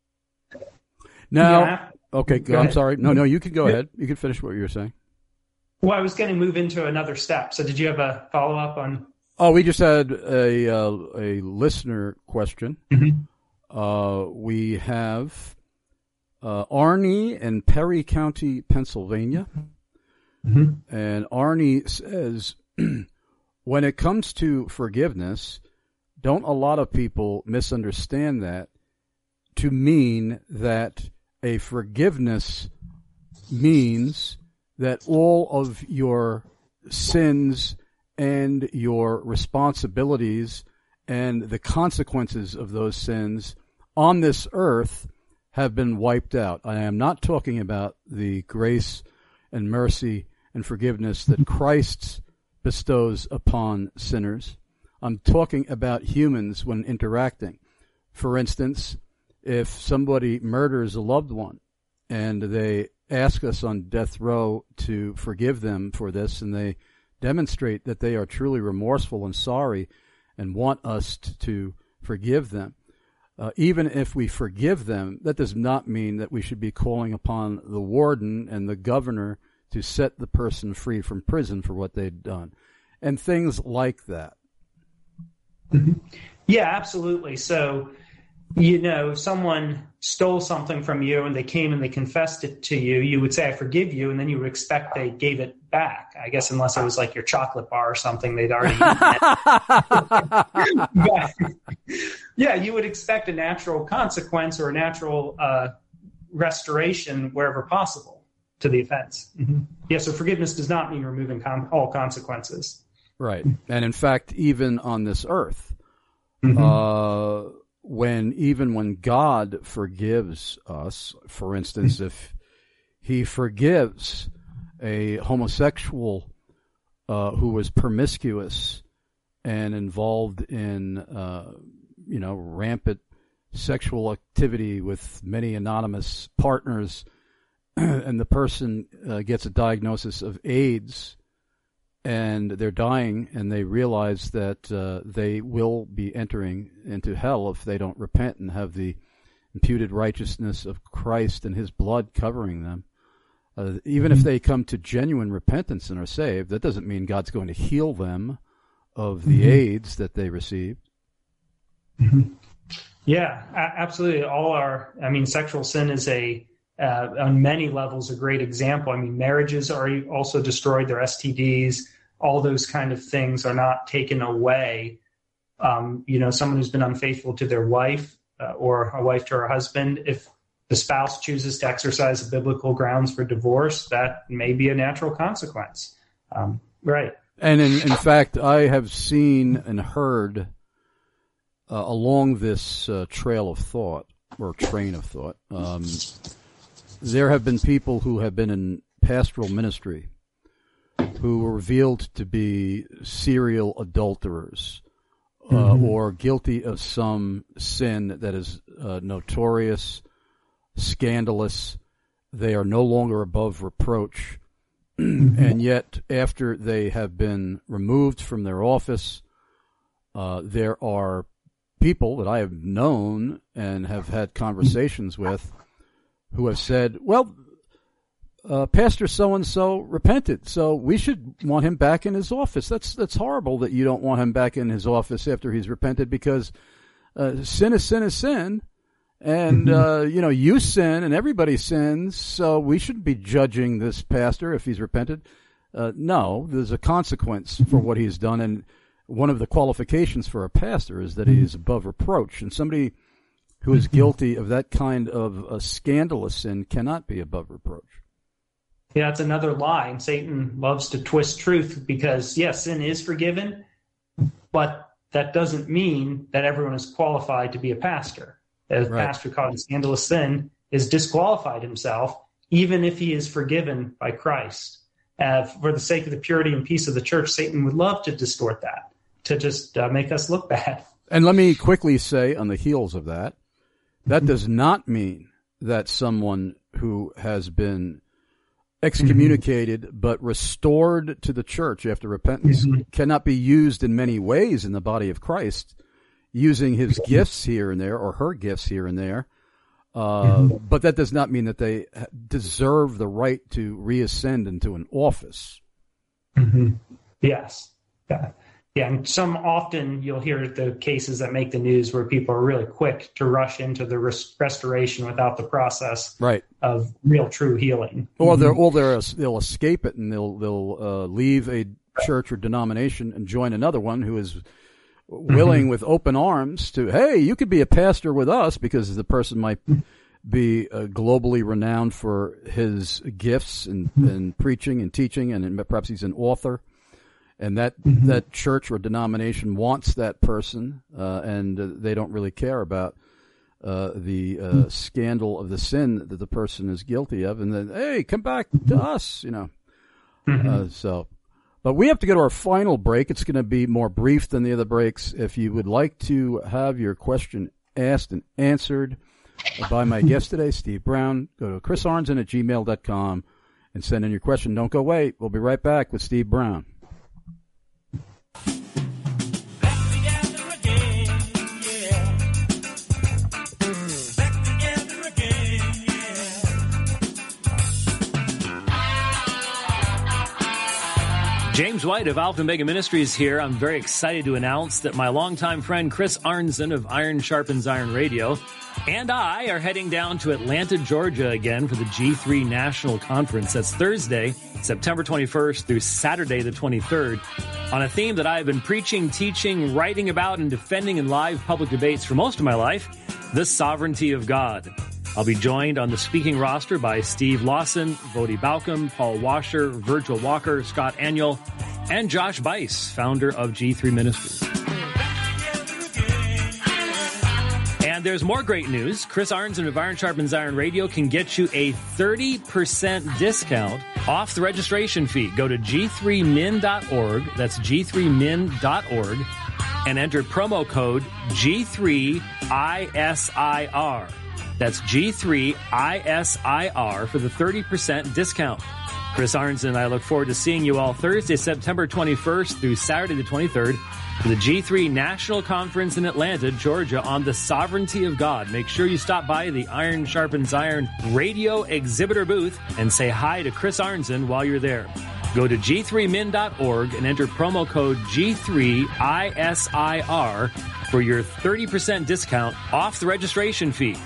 Now, yeah. okay, Go I'm ahead. sorry. No, no, you can go ahead. You can finish what you were saying. Well, I was going to move into another step. So did you have a follow-up on? Oh, we just had a uh, a listener question. Mm-hmm. Uh, we have uh, Arnie in Perry County, Pennsylvania. Mm-hmm. And Arnie says, when it comes to forgiveness, don't a lot of people misunderstand that to mean that a forgiveness means that all of your sins and your responsibilities and the consequences of those sins on this earth have been wiped out? I am not talking about the grace and mercy and forgiveness that Christ bestows upon sinners. I'm talking about humans when interacting. For instance, if somebody murders a loved one and they ask us on death row to forgive them for this, and they demonstrate that they are truly remorseful and sorry and want us t- to forgive them, uh, even if we forgive them, that does not mean that we should be calling upon the warden and the governor to set the person free from prison for what they'd done, and things like that. Mm-hmm. Yeah, absolutely. So, you know, if someone stole something from you and they came and they confessed it to you, you would say, I forgive you, and then you would expect they gave it back. I guess unless it was like your chocolate bar or something, they'd already eaten it. But, yeah, you would expect a natural consequence or a natural uh, restoration wherever possible to the offense. Mm-hmm. Yeah, so forgiveness does not mean removing con- all consequences. Right. And in fact, even on this earth, mm-hmm. uh, when even when God forgives us, for instance, mm-hmm. if he forgives a homosexual uh, who was promiscuous and involved in, uh, you know, rampant sexual activity with many anonymous partners, and the person uh, gets a diagnosis of AIDS, and they're dying, and they realize that uh, they will be entering into hell if they don't repent and have the imputed righteousness of Christ and his blood covering them. Uh, even if they come to genuine repentance and are saved, that doesn't mean God's going to heal them of the mm-hmm. AIDS that they received. Mm-hmm. Yeah, a- absolutely. All our, I mean, sexual sin is a, uh, on many levels, a great example. I mean, marriages are also destroyed, their S T Ds, all those kind of things are not taken away. Um, you know, someone who's been unfaithful to their wife uh, or a wife to her husband, if the spouse chooses to exercise biblical grounds for divorce, that may be a natural consequence. Um, right. And in, in fact, I have seen and heard uh, along this uh, trail of thought or train of thought, um, there have been people who have been in pastoral ministry who were revealed to be serial adulterers uh, mm-hmm. or guilty of some sin that is uh, notorious, scandalous. They are no longer above reproach. And yet, after they have been removed from their office, uh, there are people that I have known and have had conversations with who have said, well, uh, Pastor so-and-so repented, so we should want him back in his office. That's that's horrible that you don't want him back in his office after he's repented, because uh, sin is sin is sin. And, uh, you know, you sin and everybody sins, so we shouldn't be judging this pastor if he's repented. Uh, no, there's a consequence for what he's done, and one of the qualifications for a pastor is that he is above reproach. And somebody who is guilty of that kind of a scandalous sin cannot be above reproach. Yeah, it's another lie, and Satan loves to twist truth because, yes, sin is forgiven, but that doesn't mean that everyone is qualified to be a pastor. A Right. pastor caught in scandalous sin is disqualified himself, even if he is forgiven by Christ. Uh, for the sake of the purity and peace of the church, Satan would love to distort that, to just uh, make us look bad. And let me quickly say on the heels of that, that does not mean that someone who has been excommunicated mm-hmm. but restored to the church after repentance mm-hmm. cannot be used in many ways in the body of Christ, using his gifts here and there, or her gifts here and there. Uh, mm-hmm. But that does not mean that they deserve the right to reascend into an office. Mm-hmm. Yes. Yeah. Yeah. And some often you'll hear the cases that make the news where people are really quick to rush into the res- restoration without the process right. of real true healing. Or they're, or they're, they'll escape it and they'll, they'll uh, leave a church or denomination and join another one who is willing mm-hmm. with open arms to, hey, you could be a pastor with us, because the person might be uh, globally renowned for his gifts and, and preaching and teaching, and perhaps he's an author, and that mm-hmm. that church or denomination wants that person, uh, and uh, they don't really care about uh, the uh, mm-hmm. scandal of the sin that the person is guilty of, and then, hey, come back to us, you know. Mm-hmm. Uh, so... But we have to go to our final break. It's going to be more brief than the other breaks. If you would like to have your question asked and answered by my guest today, Steve Brown, go to chris arnzen at gmail dot com and send in your question. Don't go away. We'll be right back with Steve Brown. James White of Alpha and Omega Ministries here. I'm very excited to announce that my longtime friend Chris Arnzen of Iron Sharpens Iron Radio and I are heading down to Atlanta, Georgia again for the G three National Conference. That's Thursday, September twenty-first through Saturday the twenty-third, on a theme that I've been preaching, teaching, writing about, and defending in live public debates for most of my life, the sovereignty of God. I'll be joined on the speaking roster by Steve Lawson, Vodi Balcom, Paul Washer, Virgil Walker, Scott Aniol, and Josh Bice, founder of G three Ministries. And there's more great news. Chris Arnzen of Iron Sharpens Iron Radio can get you a thirty percent discount off the registration fee. Go to g three min dot org. That's g three min dot org. And enter promo code G three I S I R. That's G three I S I R for the thirty percent discount. Chris Arnzen and I look forward to seeing you all Thursday, September twenty-first through Saturday the twenty-third for the G three National Conference in Atlanta, Georgia on the sovereignty of God. Make sure you stop by the Iron Sharpens Iron radio exhibitor booth and say hi to Chris Arnzen while you're there. Go to g three min dot org and enter promo code G three I S I R for your thirty percent discount off the registration fee.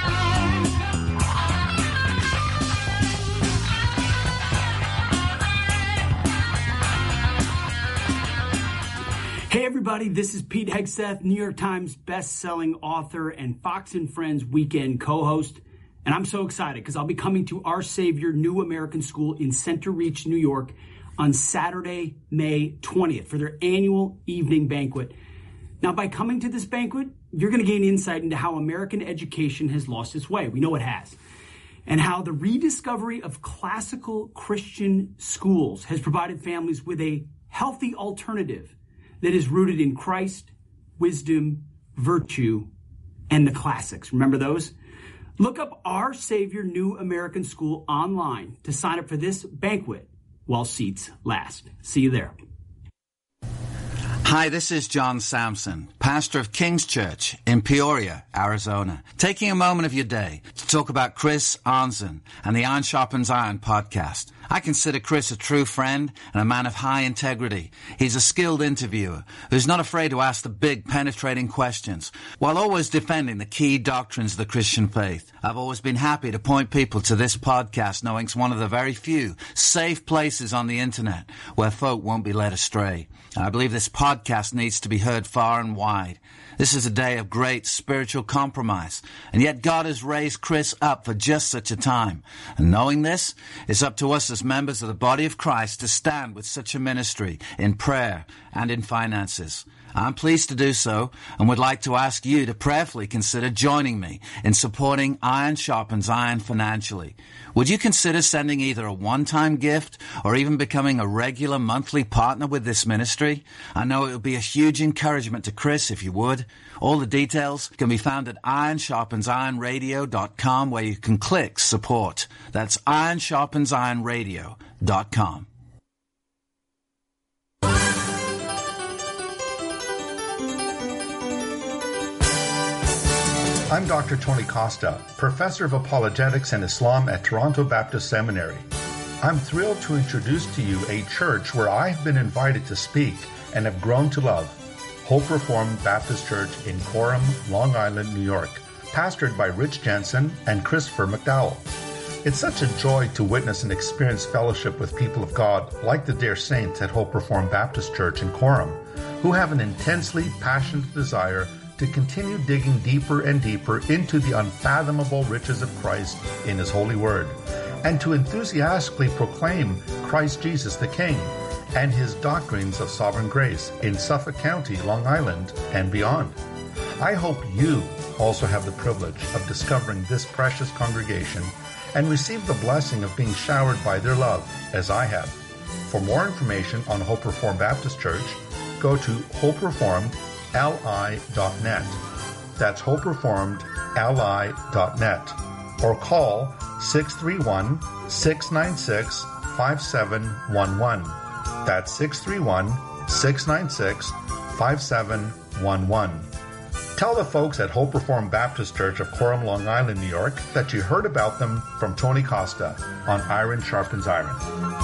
Hey everybody, this is Pete Hegseth, New York Times best-selling author and Fox and Friends weekend co-host. And I'm so excited because I'll be coming to Our Savior New American School in Center Reach, New York on Saturday, May twentieth for their annual evening banquet. Now, by coming to this banquet, you're going to gain insight into how American education has lost its way. We know it has. And how the rediscovery of classical Christian schools has provided families with a healthy alternative that is rooted in Christ, wisdom, virtue, and the classics. Remember those? Look up Our Savior New American School online to sign up for this banquet while seats last. See you there. Hi, this is John Sampson, pastor of King's Church in Peoria, Arizona, taking a moment of your day to talk about Chris Arnzen and the Iron Sharpens Iron podcast. I consider Chris a true friend and a man of high integrity. He's a skilled interviewer who's not afraid to ask the big, penetrating questions while always defending the key doctrines of the Christian faith. I've always been happy to point people to this podcast, knowing it's one of the very few safe places on the internet where folk won't be led astray. I believe this podcast needs to be heard far and wide. This is a day of great spiritual compromise, and yet God has raised Chris up for just such a time. And knowing this, it's up to us as members of the body of Christ to stand with such a ministry in prayer and in finances. I'm pleased to do so and would like to ask you to prayerfully consider joining me in supporting Iron Sharpens Iron financially. Would you consider sending either a one-time gift or even becoming a regular monthly partner with this ministry? I know it would be a huge encouragement to Chris if you would. All the details can be found at iron sharpens iron radio dot com, where you can click support. That's iron sharpens iron radio dot com. I'm Doctor Tony Costa, Professor of Apologetics and Islam at Toronto Baptist Seminary. I'm thrilled to introduce to you a church where I've been invited to speak and have grown to love, Hope Reformed Baptist Church in Coram, Long Island, New York, pastored by Rich Jensen and Christopher McDowell. It's such a joy to witness and experience fellowship with people of God like the dear saints at Hope Reformed Baptist Church in Coram, who have an intensely passionate desire to continue digging deeper and deeper into the unfathomable riches of Christ in His holy word, and to enthusiastically proclaim Christ Jesus the King and His doctrines of sovereign grace in Suffolk County, Long Island, and beyond. I hope you also have the privilege of discovering this precious congregation and receive the blessing of being showered by their love, as I have. For more information on Hope Reformed Baptist Church, go to hope reformed L I dot net. That's hope reformed L I dot net. Or call six three one, six nine six, five seven one one. That's six three one, six nine six, five seven one one. Tell the folks at Hope Reformed Baptist Church of Coram, Long Island, New York, that you heard about them from Tony Costa on Iron Sharpens Iron.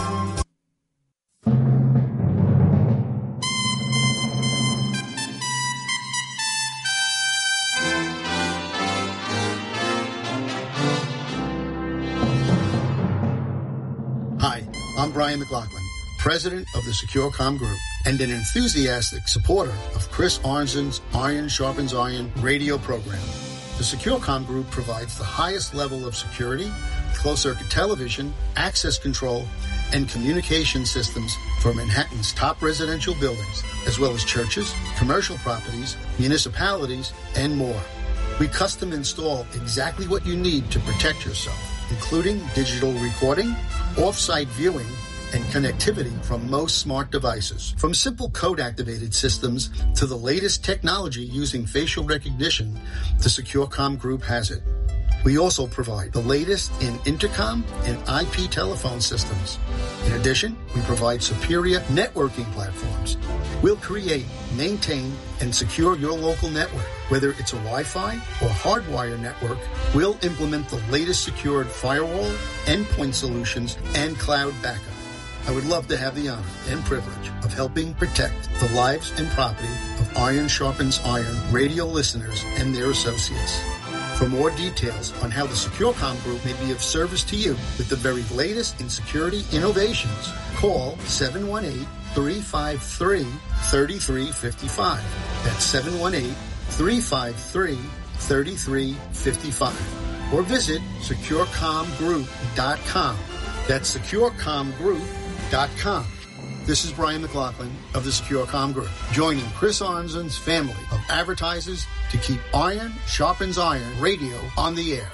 I'm Brian McLaughlin, president of the SecureCom Group and an enthusiastic supporter of Chris Arnzen's Iron Sharpens Iron radio program. The SecureCom Group provides the highest level of security, closed-circuit television, access control, and communication systems for Manhattan's top residential buildings, as well as churches, commercial properties, municipalities, and more. We custom install exactly what you need to protect yourself, including digital recording, off-site viewing, and connectivity from most smart devices. From simple code-activated systems to the latest technology using facial recognition, the SecureCom Group has it. We also provide the latest in intercom and I P telephone systems. In addition, we provide superior networking platforms. We'll create, maintain, and secure your local network. Whether it's a Wi-Fi or hardwire network, we'll implement the latest secured firewall, endpoint solutions, and cloud backup. I would love to have the honor and privilege of helping protect the lives and property of Iron Sharpens Iron radio listeners and their associates. For more details on how the SecureCom Group may be of service to you with the very latest in security innovations, call seven one eight, three five three, three three five five. That's seven one eight, three five three, three three five five. Or visit secure com group dot com. That's secure com group dot com. This is Brian McLaughlin of the SecureCom Group, joining Chris Arnzen's family of advertisers to keep Iron Sharpens Iron radio on the air.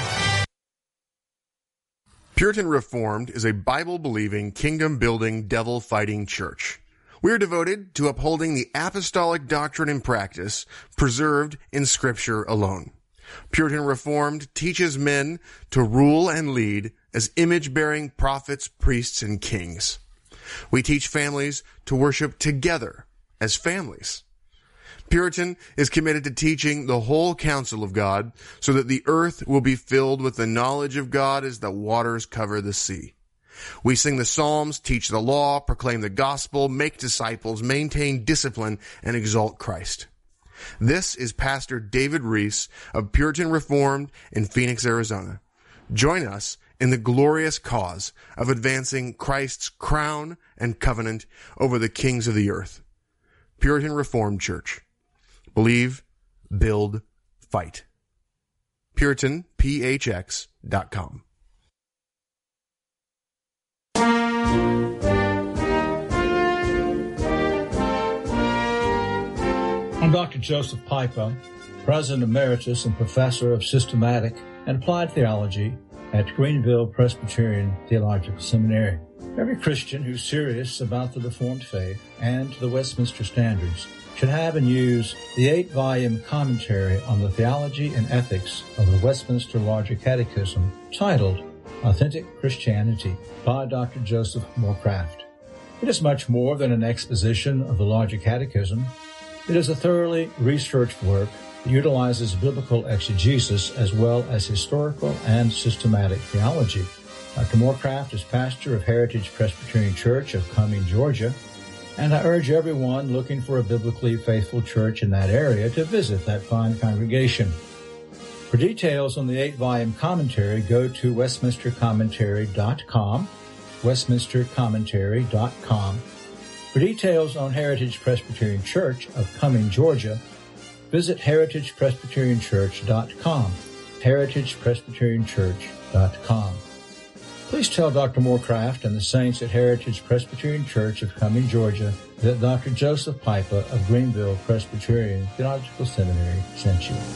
Puritan Reformed is a Bible-believing, kingdom-building, devil-fighting church. We are devoted to upholding the apostolic doctrine and practice preserved in Scripture alone. Puritan Reformed teaches men to rule and lead as image-bearing prophets, priests, and kings. We teach families to worship together as families. Puritan is committed to teaching the whole counsel of God so that the earth will be filled with the knowledge of God as the waters cover the sea. We sing the Psalms, teach the law, proclaim the gospel, make disciples, maintain discipline, and exalt Christ. This is Pastor David Reese of Puritan Reformed in Phoenix, Arizona. Join us in the glorious cause of advancing Christ's crown and covenant over the kings of the earth. Puritan Reformed Church. Believe, build, fight. Puritan P H X dot com. I'm Doctor Joseph Pipa, President Emeritus and Professor of Systematic and Applied Theology at Greenville Presbyterian Theological Seminary. Every Christian who's serious about the Reformed faith and the Westminster Standards should have and use the eight-volume commentary on the theology and ethics of the Westminster Larger Catechism titled Authentic Christianity by Doctor Joseph Moorcraft. It is much more than an exposition of the Larger Catechism. It is a thoroughly researched work that utilizes biblical exegesis as well as historical and systematic theology. Doctor Moorcraft is pastor of Heritage Presbyterian Church of Cumming, Georgia, and I urge everyone looking for a biblically faithful church in that area to visit that fine congregation. For details on the eight-volume commentary, go to westminster commentary dot com, westminster commentary dot com. For details on Heritage Presbyterian Church of Cumming, Georgia, visit heritage presbyterian church dot com, heritage presbyterian church dot com. Please tell Doctor Moorcraft and the saints at Heritage Presbyterian Church of Cumming, Georgia, that Doctor Joseph Pipa of Greenville Presbyterian Theological Seminary sent you.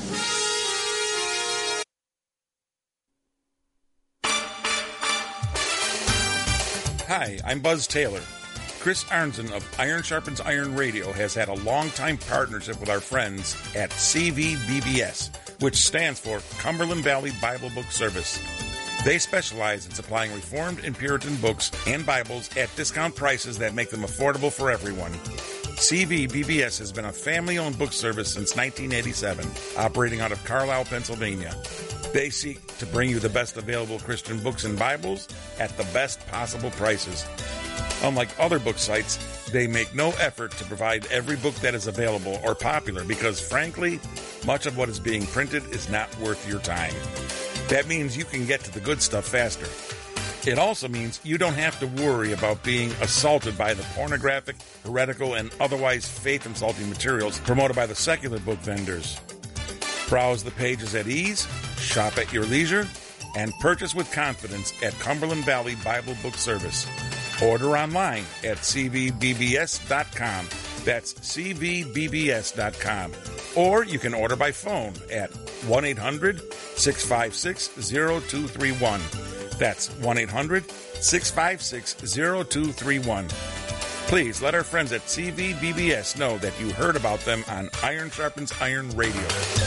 Hi, I'm Buzz Taylor. Chris Arnzen of Iron Sharpens Iron Radio has had a long-time partnership with our friends at C V B B S, which stands for Cumberland Valley Bible Book Service. They specialize in supplying Reformed and Puritan books and Bibles at discount prices that make them affordable for everyone. C V B B S has been a family-owned book service since nineteen eighty-seven, operating out of Carlisle, Pennsylvania. They seek to bring you the best available Christian books and Bibles at the best possible prices. Unlike other book sites, they make no effort to provide every book that is available or popular because, frankly, much of what is being printed is not worth your time. That means you can get to the good stuff faster. It also means you don't have to worry about being assaulted by the pornographic, heretical, and otherwise faith-insulting materials promoted by the secular book vendors. Browse the pages at ease, shop at your leisure, and purchase with confidence at Cumberland Valley Bible Book Service. Order online at c v b b s dot com. That's c v b b s dot com. Or you can order by phone at one eight hundred six five six zero two three one. That's one eight hundred six five six zero two three one. Please let our friends at C V B B S know that you heard about them on Iron Sharpens Iron Radio.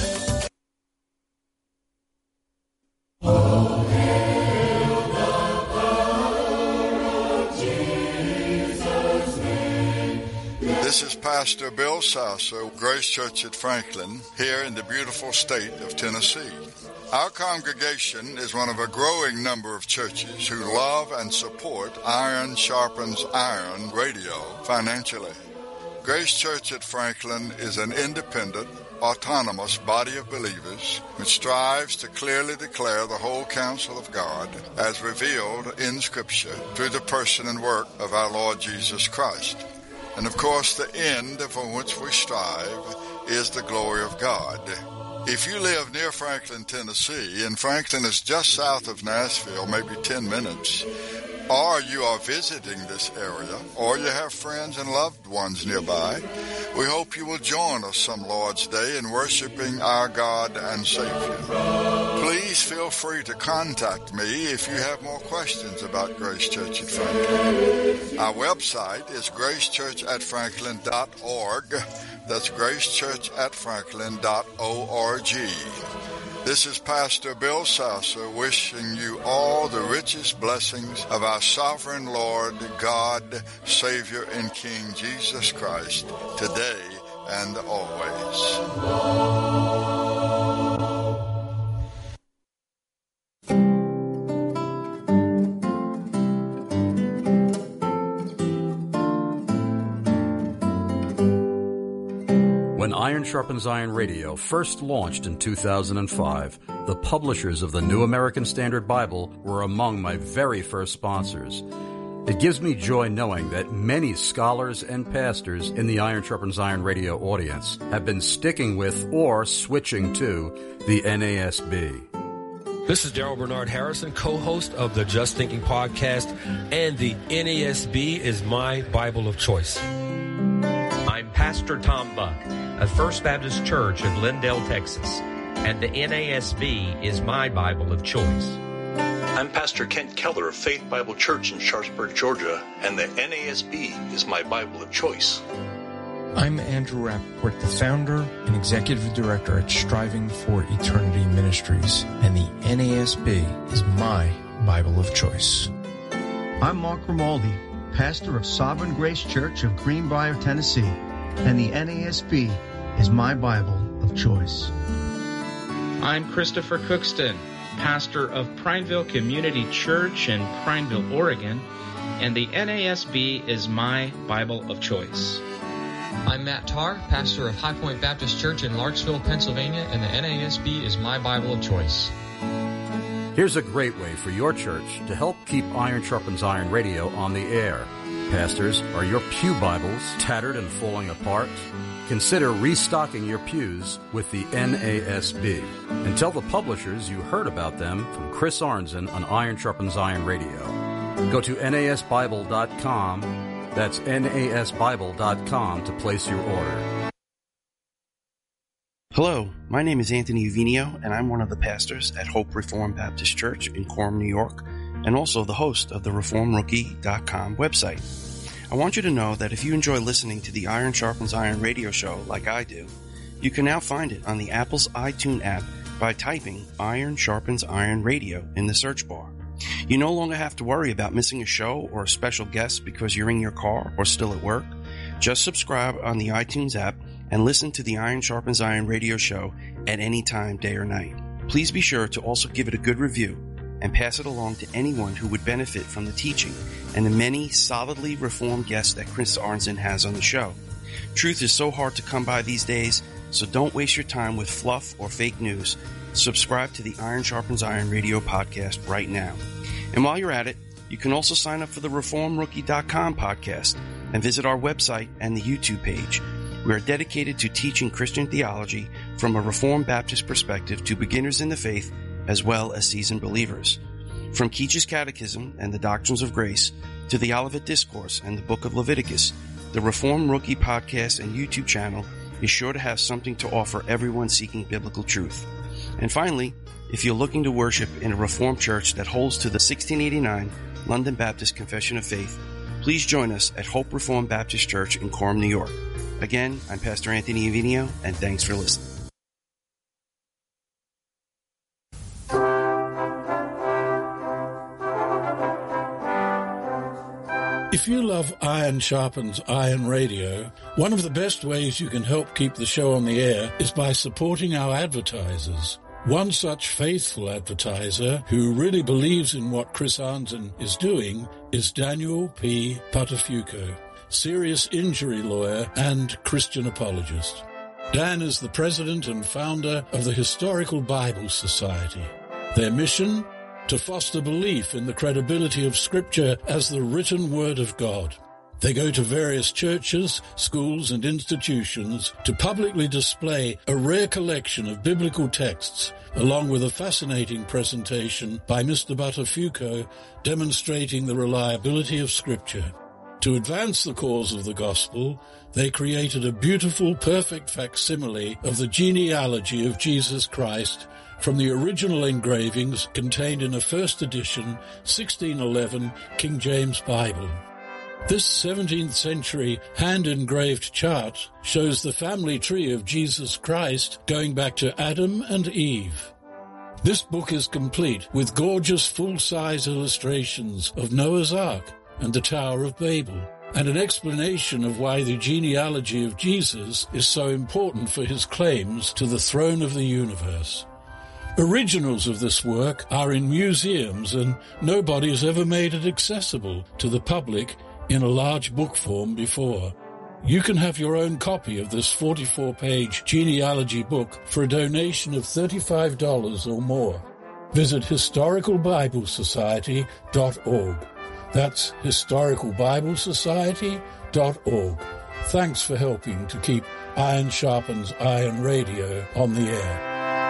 This is Pastor Bill Sasso, Grace Church at Franklin, here in the beautiful state of Tennessee. Our congregation is one of a growing number of churches who love and support Iron Sharpens Iron Radio financially. Grace Church at Franklin is an independent, autonomous body of believers which strives to clearly declare the whole counsel of God as revealed in Scripture through the person and work of our Lord Jesus Christ. And of course, the end for which we strive is the glory of God. If you live near Franklin, Tennessee, and Franklin is just south of Nashville, maybe ten minutes, or you are visiting this area, or you have friends and loved ones nearby, we hope you will join us some Lord's Day in worshiping our God and Savior. Please feel free to contact me if you have more questions about Grace Church at Franklin. Our website is grace church at franklin dot org. That's grace church at franklin dot org. This is Pastor Bill Sasser wishing you all the richest blessings of our sovereign Lord, God, Savior, and King Jesus Christ, today and always. When Iron Sharpens Iron Radio first launched in two thousand five, the publishers of the New American Standard Bible were among my very first sponsors. It gives me joy knowing that many scholars and pastors in the Iron Sharpens Iron Radio audience have been sticking with or switching to the N A S B. This is Daryl Bernard Harrison, co-host of the Just Thinking podcast, and the N A S B is my Bible of choice. I'm Pastor Tom Buck of First Baptist Church of Lindale, Texas, and the N A S B is my Bible of choice. I'm Pastor Kent Keller of Faith Bible Church in Sharpsburg, Georgia, and the N A S B is my Bible of choice. I'm Andrew Rappaport, the founder and executive director at Striving for Eternity Ministries, and the N A S B is my Bible of choice. I'm Mark Grimaldi, pastor of Sovereign Grace Church of Greenbrier, Tennessee, and the N A S B is my Bible of choice. I'm Christopher Cookston, pastor of Prineville Community Church in Prineville, Oregon, and the N A S B is my Bible of choice. I'm Matt Tarr, pastor of High Point Baptist Church in Larksville, Pennsylvania, and the N A S B is my Bible of choice. Here's a great way for your church to help keep Iron Sharpens Iron Radio on the air. Pastors, are your pew Bibles tattered and falling apart? Consider restocking your pews with the N A S B. And tell the publishers you heard about them from Chris Arnzen on Iron Sharpens Iron Radio. Go to N A S Bible dot com. That's N A S Bible dot com to place your order. Hello, my name is Anthony Uvinio, and I'm one of the pastors at Hope Reformed Baptist Church in Coram, New York, and also the host of the reform rookie dot com website. I want you to know that if you enjoy listening to the Iron Sharpens Iron radio show like I do, you can now find it on the Apple's iTunes app by typing Iron Sharpens Iron Radio in the search bar. You no longer have to worry about missing a show or a special guest because you're in your car or still at work. Just subscribe on the iTunes app and listen to the Iron Sharpens Iron radio show at any time, day or night. Please be sure to also give it a good review and pass it along to anyone who would benefit from the teaching and the many solidly reformed guests that Chris Arnzen has on the show. Truth is so hard to come by these days, so don't waste your time with fluff or fake news. Subscribe to the Iron Sharpens Iron radio podcast right now. And while you're at it, you can also sign up for the reform rookie dot com podcast and visit our website and the YouTube page. We are dedicated to teaching Christian theology from a Reformed Baptist perspective to beginners in the faith as well as seasoned believers. From Keach's Catechism and the Doctrines of Grace to the Olivet Discourse and the Book of Leviticus, the Reform Rookie podcast and YouTube channel is sure to have something to offer everyone seeking biblical truth. And finally, if you're looking to worship in a Reformed church that holds to the sixteen eighty-nine London Baptist Confession of Faith, please join us at Hope Reformed Baptist Church in Coram, New York. Again, I'm Pastor Anthony Uvinio, and thanks for listening. If you love Iron Sharpens Iron Radio, one of the best ways you can help keep the show on the air is by supporting our advertisers. One such faithful advertiser who really believes in what Chris Arnzen is doing is Daniel P. Patafuco. serious injury lawyer, and Christian apologist. Dan is the president and founder of the Historical Bible Society. Their mission? To foster belief in the credibility of Scripture as the written Word of God. They go to various churches, schools, and institutions to publicly display a rare collection of biblical texts, along with a fascinating presentation by Mister Buttafuoco demonstrating the reliability of Scripture. To advance the cause of the gospel, they created a beautiful, perfect facsimile of the genealogy of Jesus Christ from the original engravings contained in a first edition sixteen eleven King James Bible. This seventeenth century hand-engraved chart shows the family tree of Jesus Christ going back to Adam and Eve. This book is complete with gorgeous full-size illustrations of Noah's Ark and the Tower of Babel, and an explanation of why the genealogy of Jesus is so important for his claims to the throne of the universe. Originals of this work are in museums, and nobody has ever made it accessible to the public in a large book form before. You can have your own copy of this forty-four page genealogy book for a donation of thirty-five dollars or more. Visit historical bible society dot org. That's historical bible society dot org. Thanks for helping to keep Iron Sharpens Iron Radio on the air.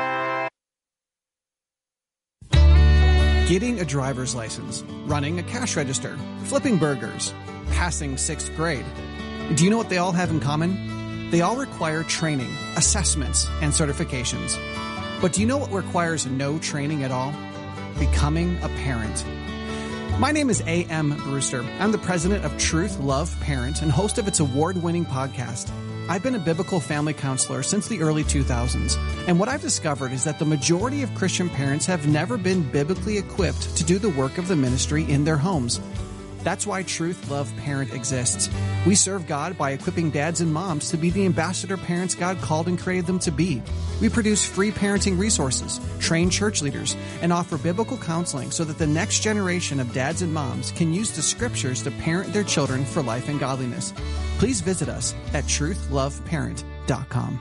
Getting a driver's license, running a cash register, flipping burgers, passing sixth grade. Do you know what they all have in common? They all require training, assessments, and certifications. But do you know what requires no training at all? Becoming a parent. My name is A M Brewster. I'm the president of Truth Love Parent and host of its award-winning podcast. I've been a biblical family counselor since the early two thousands, and what I've discovered is that the majority of Christian parents have never been biblically equipped to do the work of the ministry in their homes. That's why Truth Love Parent exists. We serve God by equipping dads and moms to be the ambassador parents God called and created them to be. We produce free parenting resources, train church leaders, and offer biblical counseling so that the next generation of dads and moms can use the scriptures to parent their children for life and godliness. Please visit us at truth love parent dot com.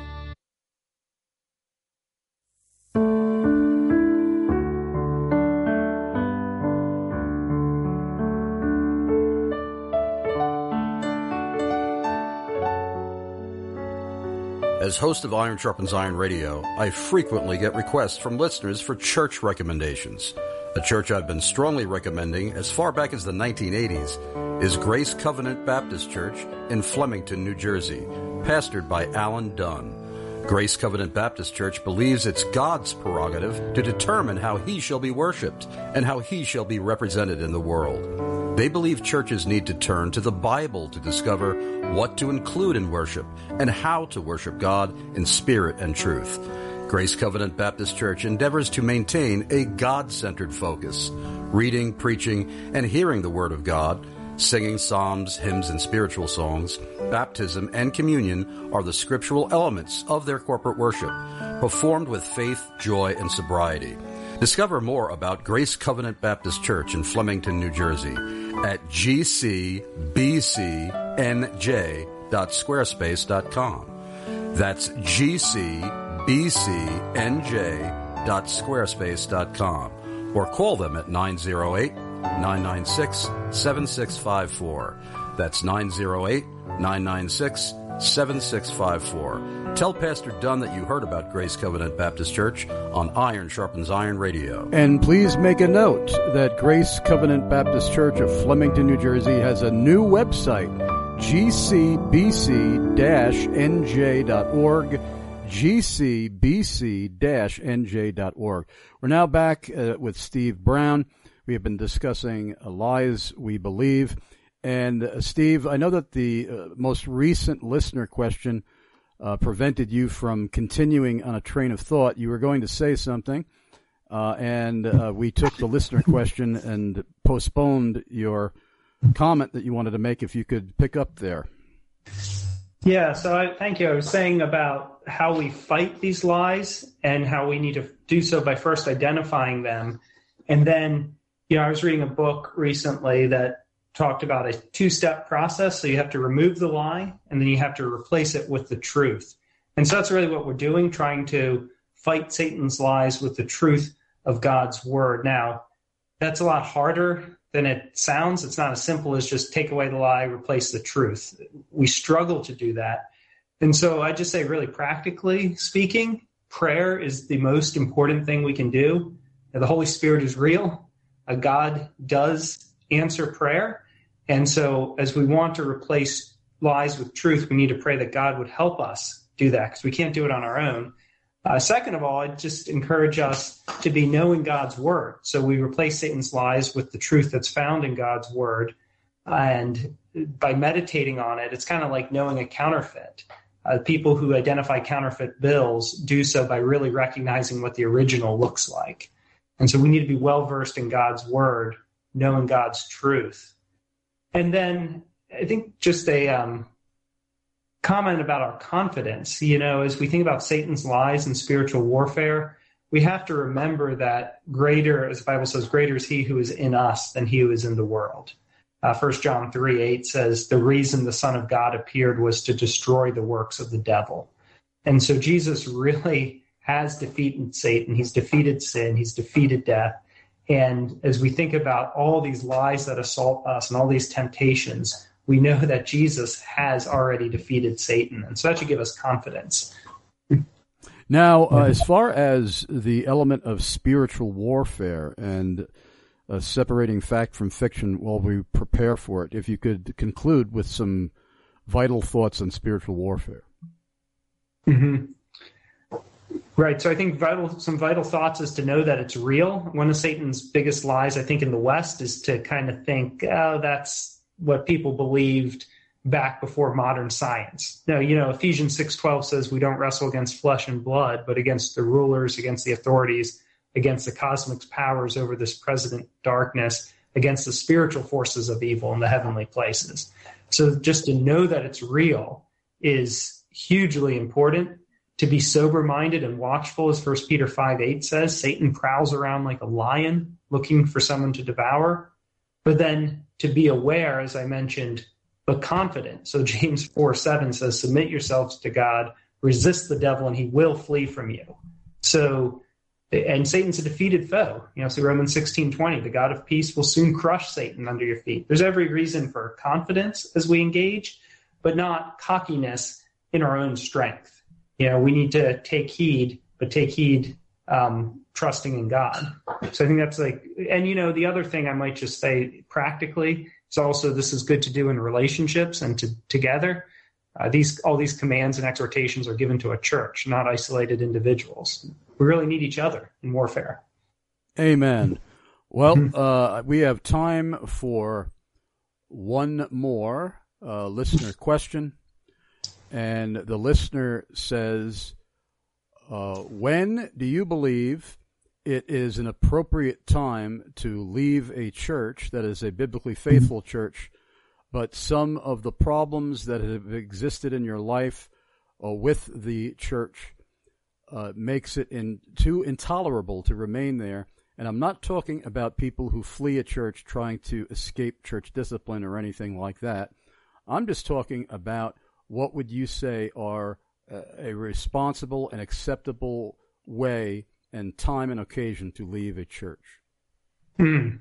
As host of Iron Sharpens Iron Radio, I frequently get requests from listeners for church recommendations. A church I've been strongly recommending as far back as the nineteen eighties is Grace Covenant Baptist Church in Flemington, New Jersey, pastored by Alan Dunn. Grace Covenant Baptist Church believes it's God's prerogative to determine how he shall be worshiped and how he shall be represented in the world. They believe churches need to turn to the Bible to discover what to include in worship and how to worship God in spirit and truth. Grace Covenant Baptist Church endeavors to maintain a God-centered focus, reading, preaching, and hearing the Word of God. Singing psalms, hymns, and spiritual songs, baptism, and communion are the scriptural elements of their corporate worship, performed with faith, joy, and sobriety. Discover more about Grace Covenant Baptist Church in Flemington, New Jersey at g c b c n j dot squarespace dot com. That's g c b c n j dot squarespace dot com, or call them at nine oh eight, nine nine six, seven six five four. That's nine oh eight, nine nine six, seven six five four. Tell Pastor Dunn that you heard about Grace Covenant Baptist Church on Iron Sharpens Iron Radio. And please make a note that Grace Covenant Baptist Church of Flemington, New Jersey has a new website, g c b c dash n j dot org, g c b c dash n j dot org. We're now back uh, with Steve Brown. We have been discussing uh, lies we believe. And uh, Steve, I know that the uh, most recent listener question uh, prevented you from continuing on a train of thought. You were going to say something, uh, and uh, we took the listener question and postponed your comment that you wanted to make. If you could pick up there. Yeah, so I, thank you. I was saying about how we fight these lies and how we need to do so by first identifying them. And then, you know, I was reading a book recently that talked about a two-step process. So you have to remove the lie, and then you have to replace it with the truth. And so that's really what we're doing, trying to fight Satan's lies with the truth of God's word. Now, that's a lot harder than it sounds. It's not as simple as just take away the lie, replace the truth. We struggle to do that. And so I just say, really practically speaking, prayer is the most important thing we can do. The Holy Spirit is real. God does answer prayer. And so as we want to replace lies with truth, we need to pray that God would help us do that, because we can't do it on our own. Uh, second of all, I just encourage us to be knowing God's word. So we replace Satan's lies with the truth that's found in God's word. And by meditating on it, it's kind of like knowing a counterfeit. Uh, people who identify counterfeit bills do so by really recognizing what the original looks like. And so we need to be well-versed in God's word, knowing God's truth. And then I think just a um, comment about our confidence. You know, as we think about Satan's lies and spiritual warfare, we have to remember that greater, as the Bible says, greater is he who is in us than he who is in the world. Uh, First John three eight says, the reason the Son of God appeared was to destroy the works of the devil. And so Jesus really has defeated Satan. He's defeated sin. He's defeated death. And as we think about all these lies that assault us and all these temptations, we know that Jesus has already defeated Satan. And so that should give us confidence. Now, uh, as far as the element of spiritual warfare and uh, separating fact from fiction while we prepare for it, if you could conclude with some vital thoughts on spiritual warfare. Mm-hmm. Right. So I think vital, some vital thoughts is to know that it's real. One of Satan's biggest lies, I think, in the West is to kind of think, oh, that's what people believed back before modern science. No, you know, Ephesians six twelve says we don't wrestle against flesh and blood, but against the rulers, against the authorities, against the cosmic powers over this present darkness, against the spiritual forces of evil in the heavenly places. So just to know that it's real is hugely important. To be sober-minded and watchful, as First Peter five eight says, Satan prowls around like a lion looking for someone to devour. But then to be aware, as I mentioned, but confident. So James four seven says, submit yourselves to God, resist the devil, and he will flee from you. So, and Satan's a defeated foe. You know, so Romans sixteen twenty, the God of peace will soon crush Satan under your feet. There's every reason for confidence as we engage, but not cockiness in our own strength. You know, we need to take heed, but take heed um, trusting in God. So I think that's like, and you know, the other thing I might just say practically is also this is good to do in relationships and to, together. Uh, these all these commands and exhortations are given to a church, not isolated individuals. We really need each other in warfare. Amen. Well, uh, we have time for one more uh, listener question. And the listener says, uh, when do you believe it is an appropriate time to leave a church that is a biblically faithful church, but some of the problems that have existed in your life uh, with the church uh, makes it in, too intolerable to remain there? And I'm not talking about people who flee a church trying to escape church discipline or anything like that. I'm just talking about what would you say are a responsible and acceptable way and time and occasion to leave a church? Hmm.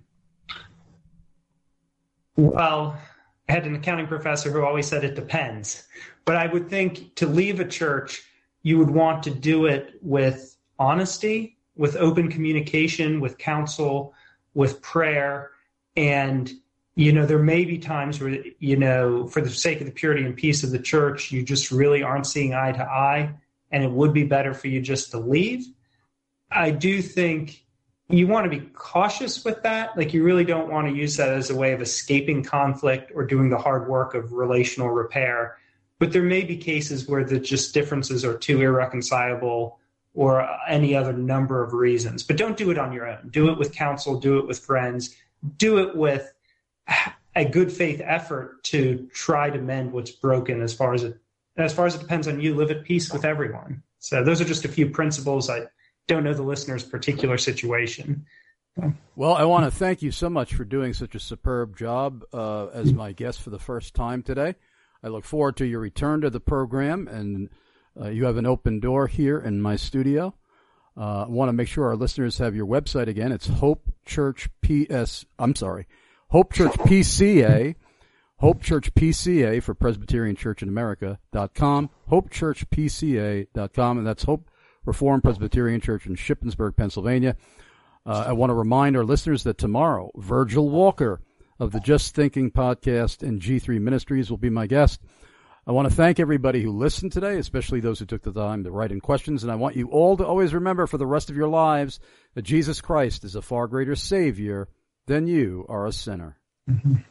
Well, I had an accounting professor who always said it depends. But I would think to leave a church, you would want to do it with honesty, with open communication, with counsel, with prayer, and you know, there may be times where, you know, for the sake of the purity and peace of the church, you just really aren't seeing eye to eye, and it would be better for you just to leave. I do think you want to be cautious with that. Like, you really don't want to use that as a way of escaping conflict or doing the hard work of relational repair. But there may be cases where the just differences are too irreconcilable or any other number of reasons. But don't do it on your own. Do it with counsel. Do it with friends. Do it with a good faith effort to try to mend what's broken. As far as it, as far as it depends on you, live at peace with everyone. So those are just a few principles. I don't know the listener's particular situation. Well, I want to thank you so much for doing such a superb job uh, as my guest for the first time today. I look forward to your return to the program, and uh, you have an open door here in my studio. Uh, I want to make sure our listeners have your website again. It's Hope Church P S. I'm sorry, Hope Church P C A. Hope Church P C A for Presbyterian Church in America dot com. Hope Church P C A dot com, and that's Hope Reformed Presbyterian Church in Shippensburg, Pennsylvania. Uh, I want to remind our listeners that tomorrow, Virgil Walker of the Just Thinking podcast and G three Ministries will be my guest. I want to thank everybody who listened today, especially those who took the time to write in questions. And I want you all to always remember for the rest of your lives that Jesus Christ is a far greater Savior than you are a sinner. Mm-hmm.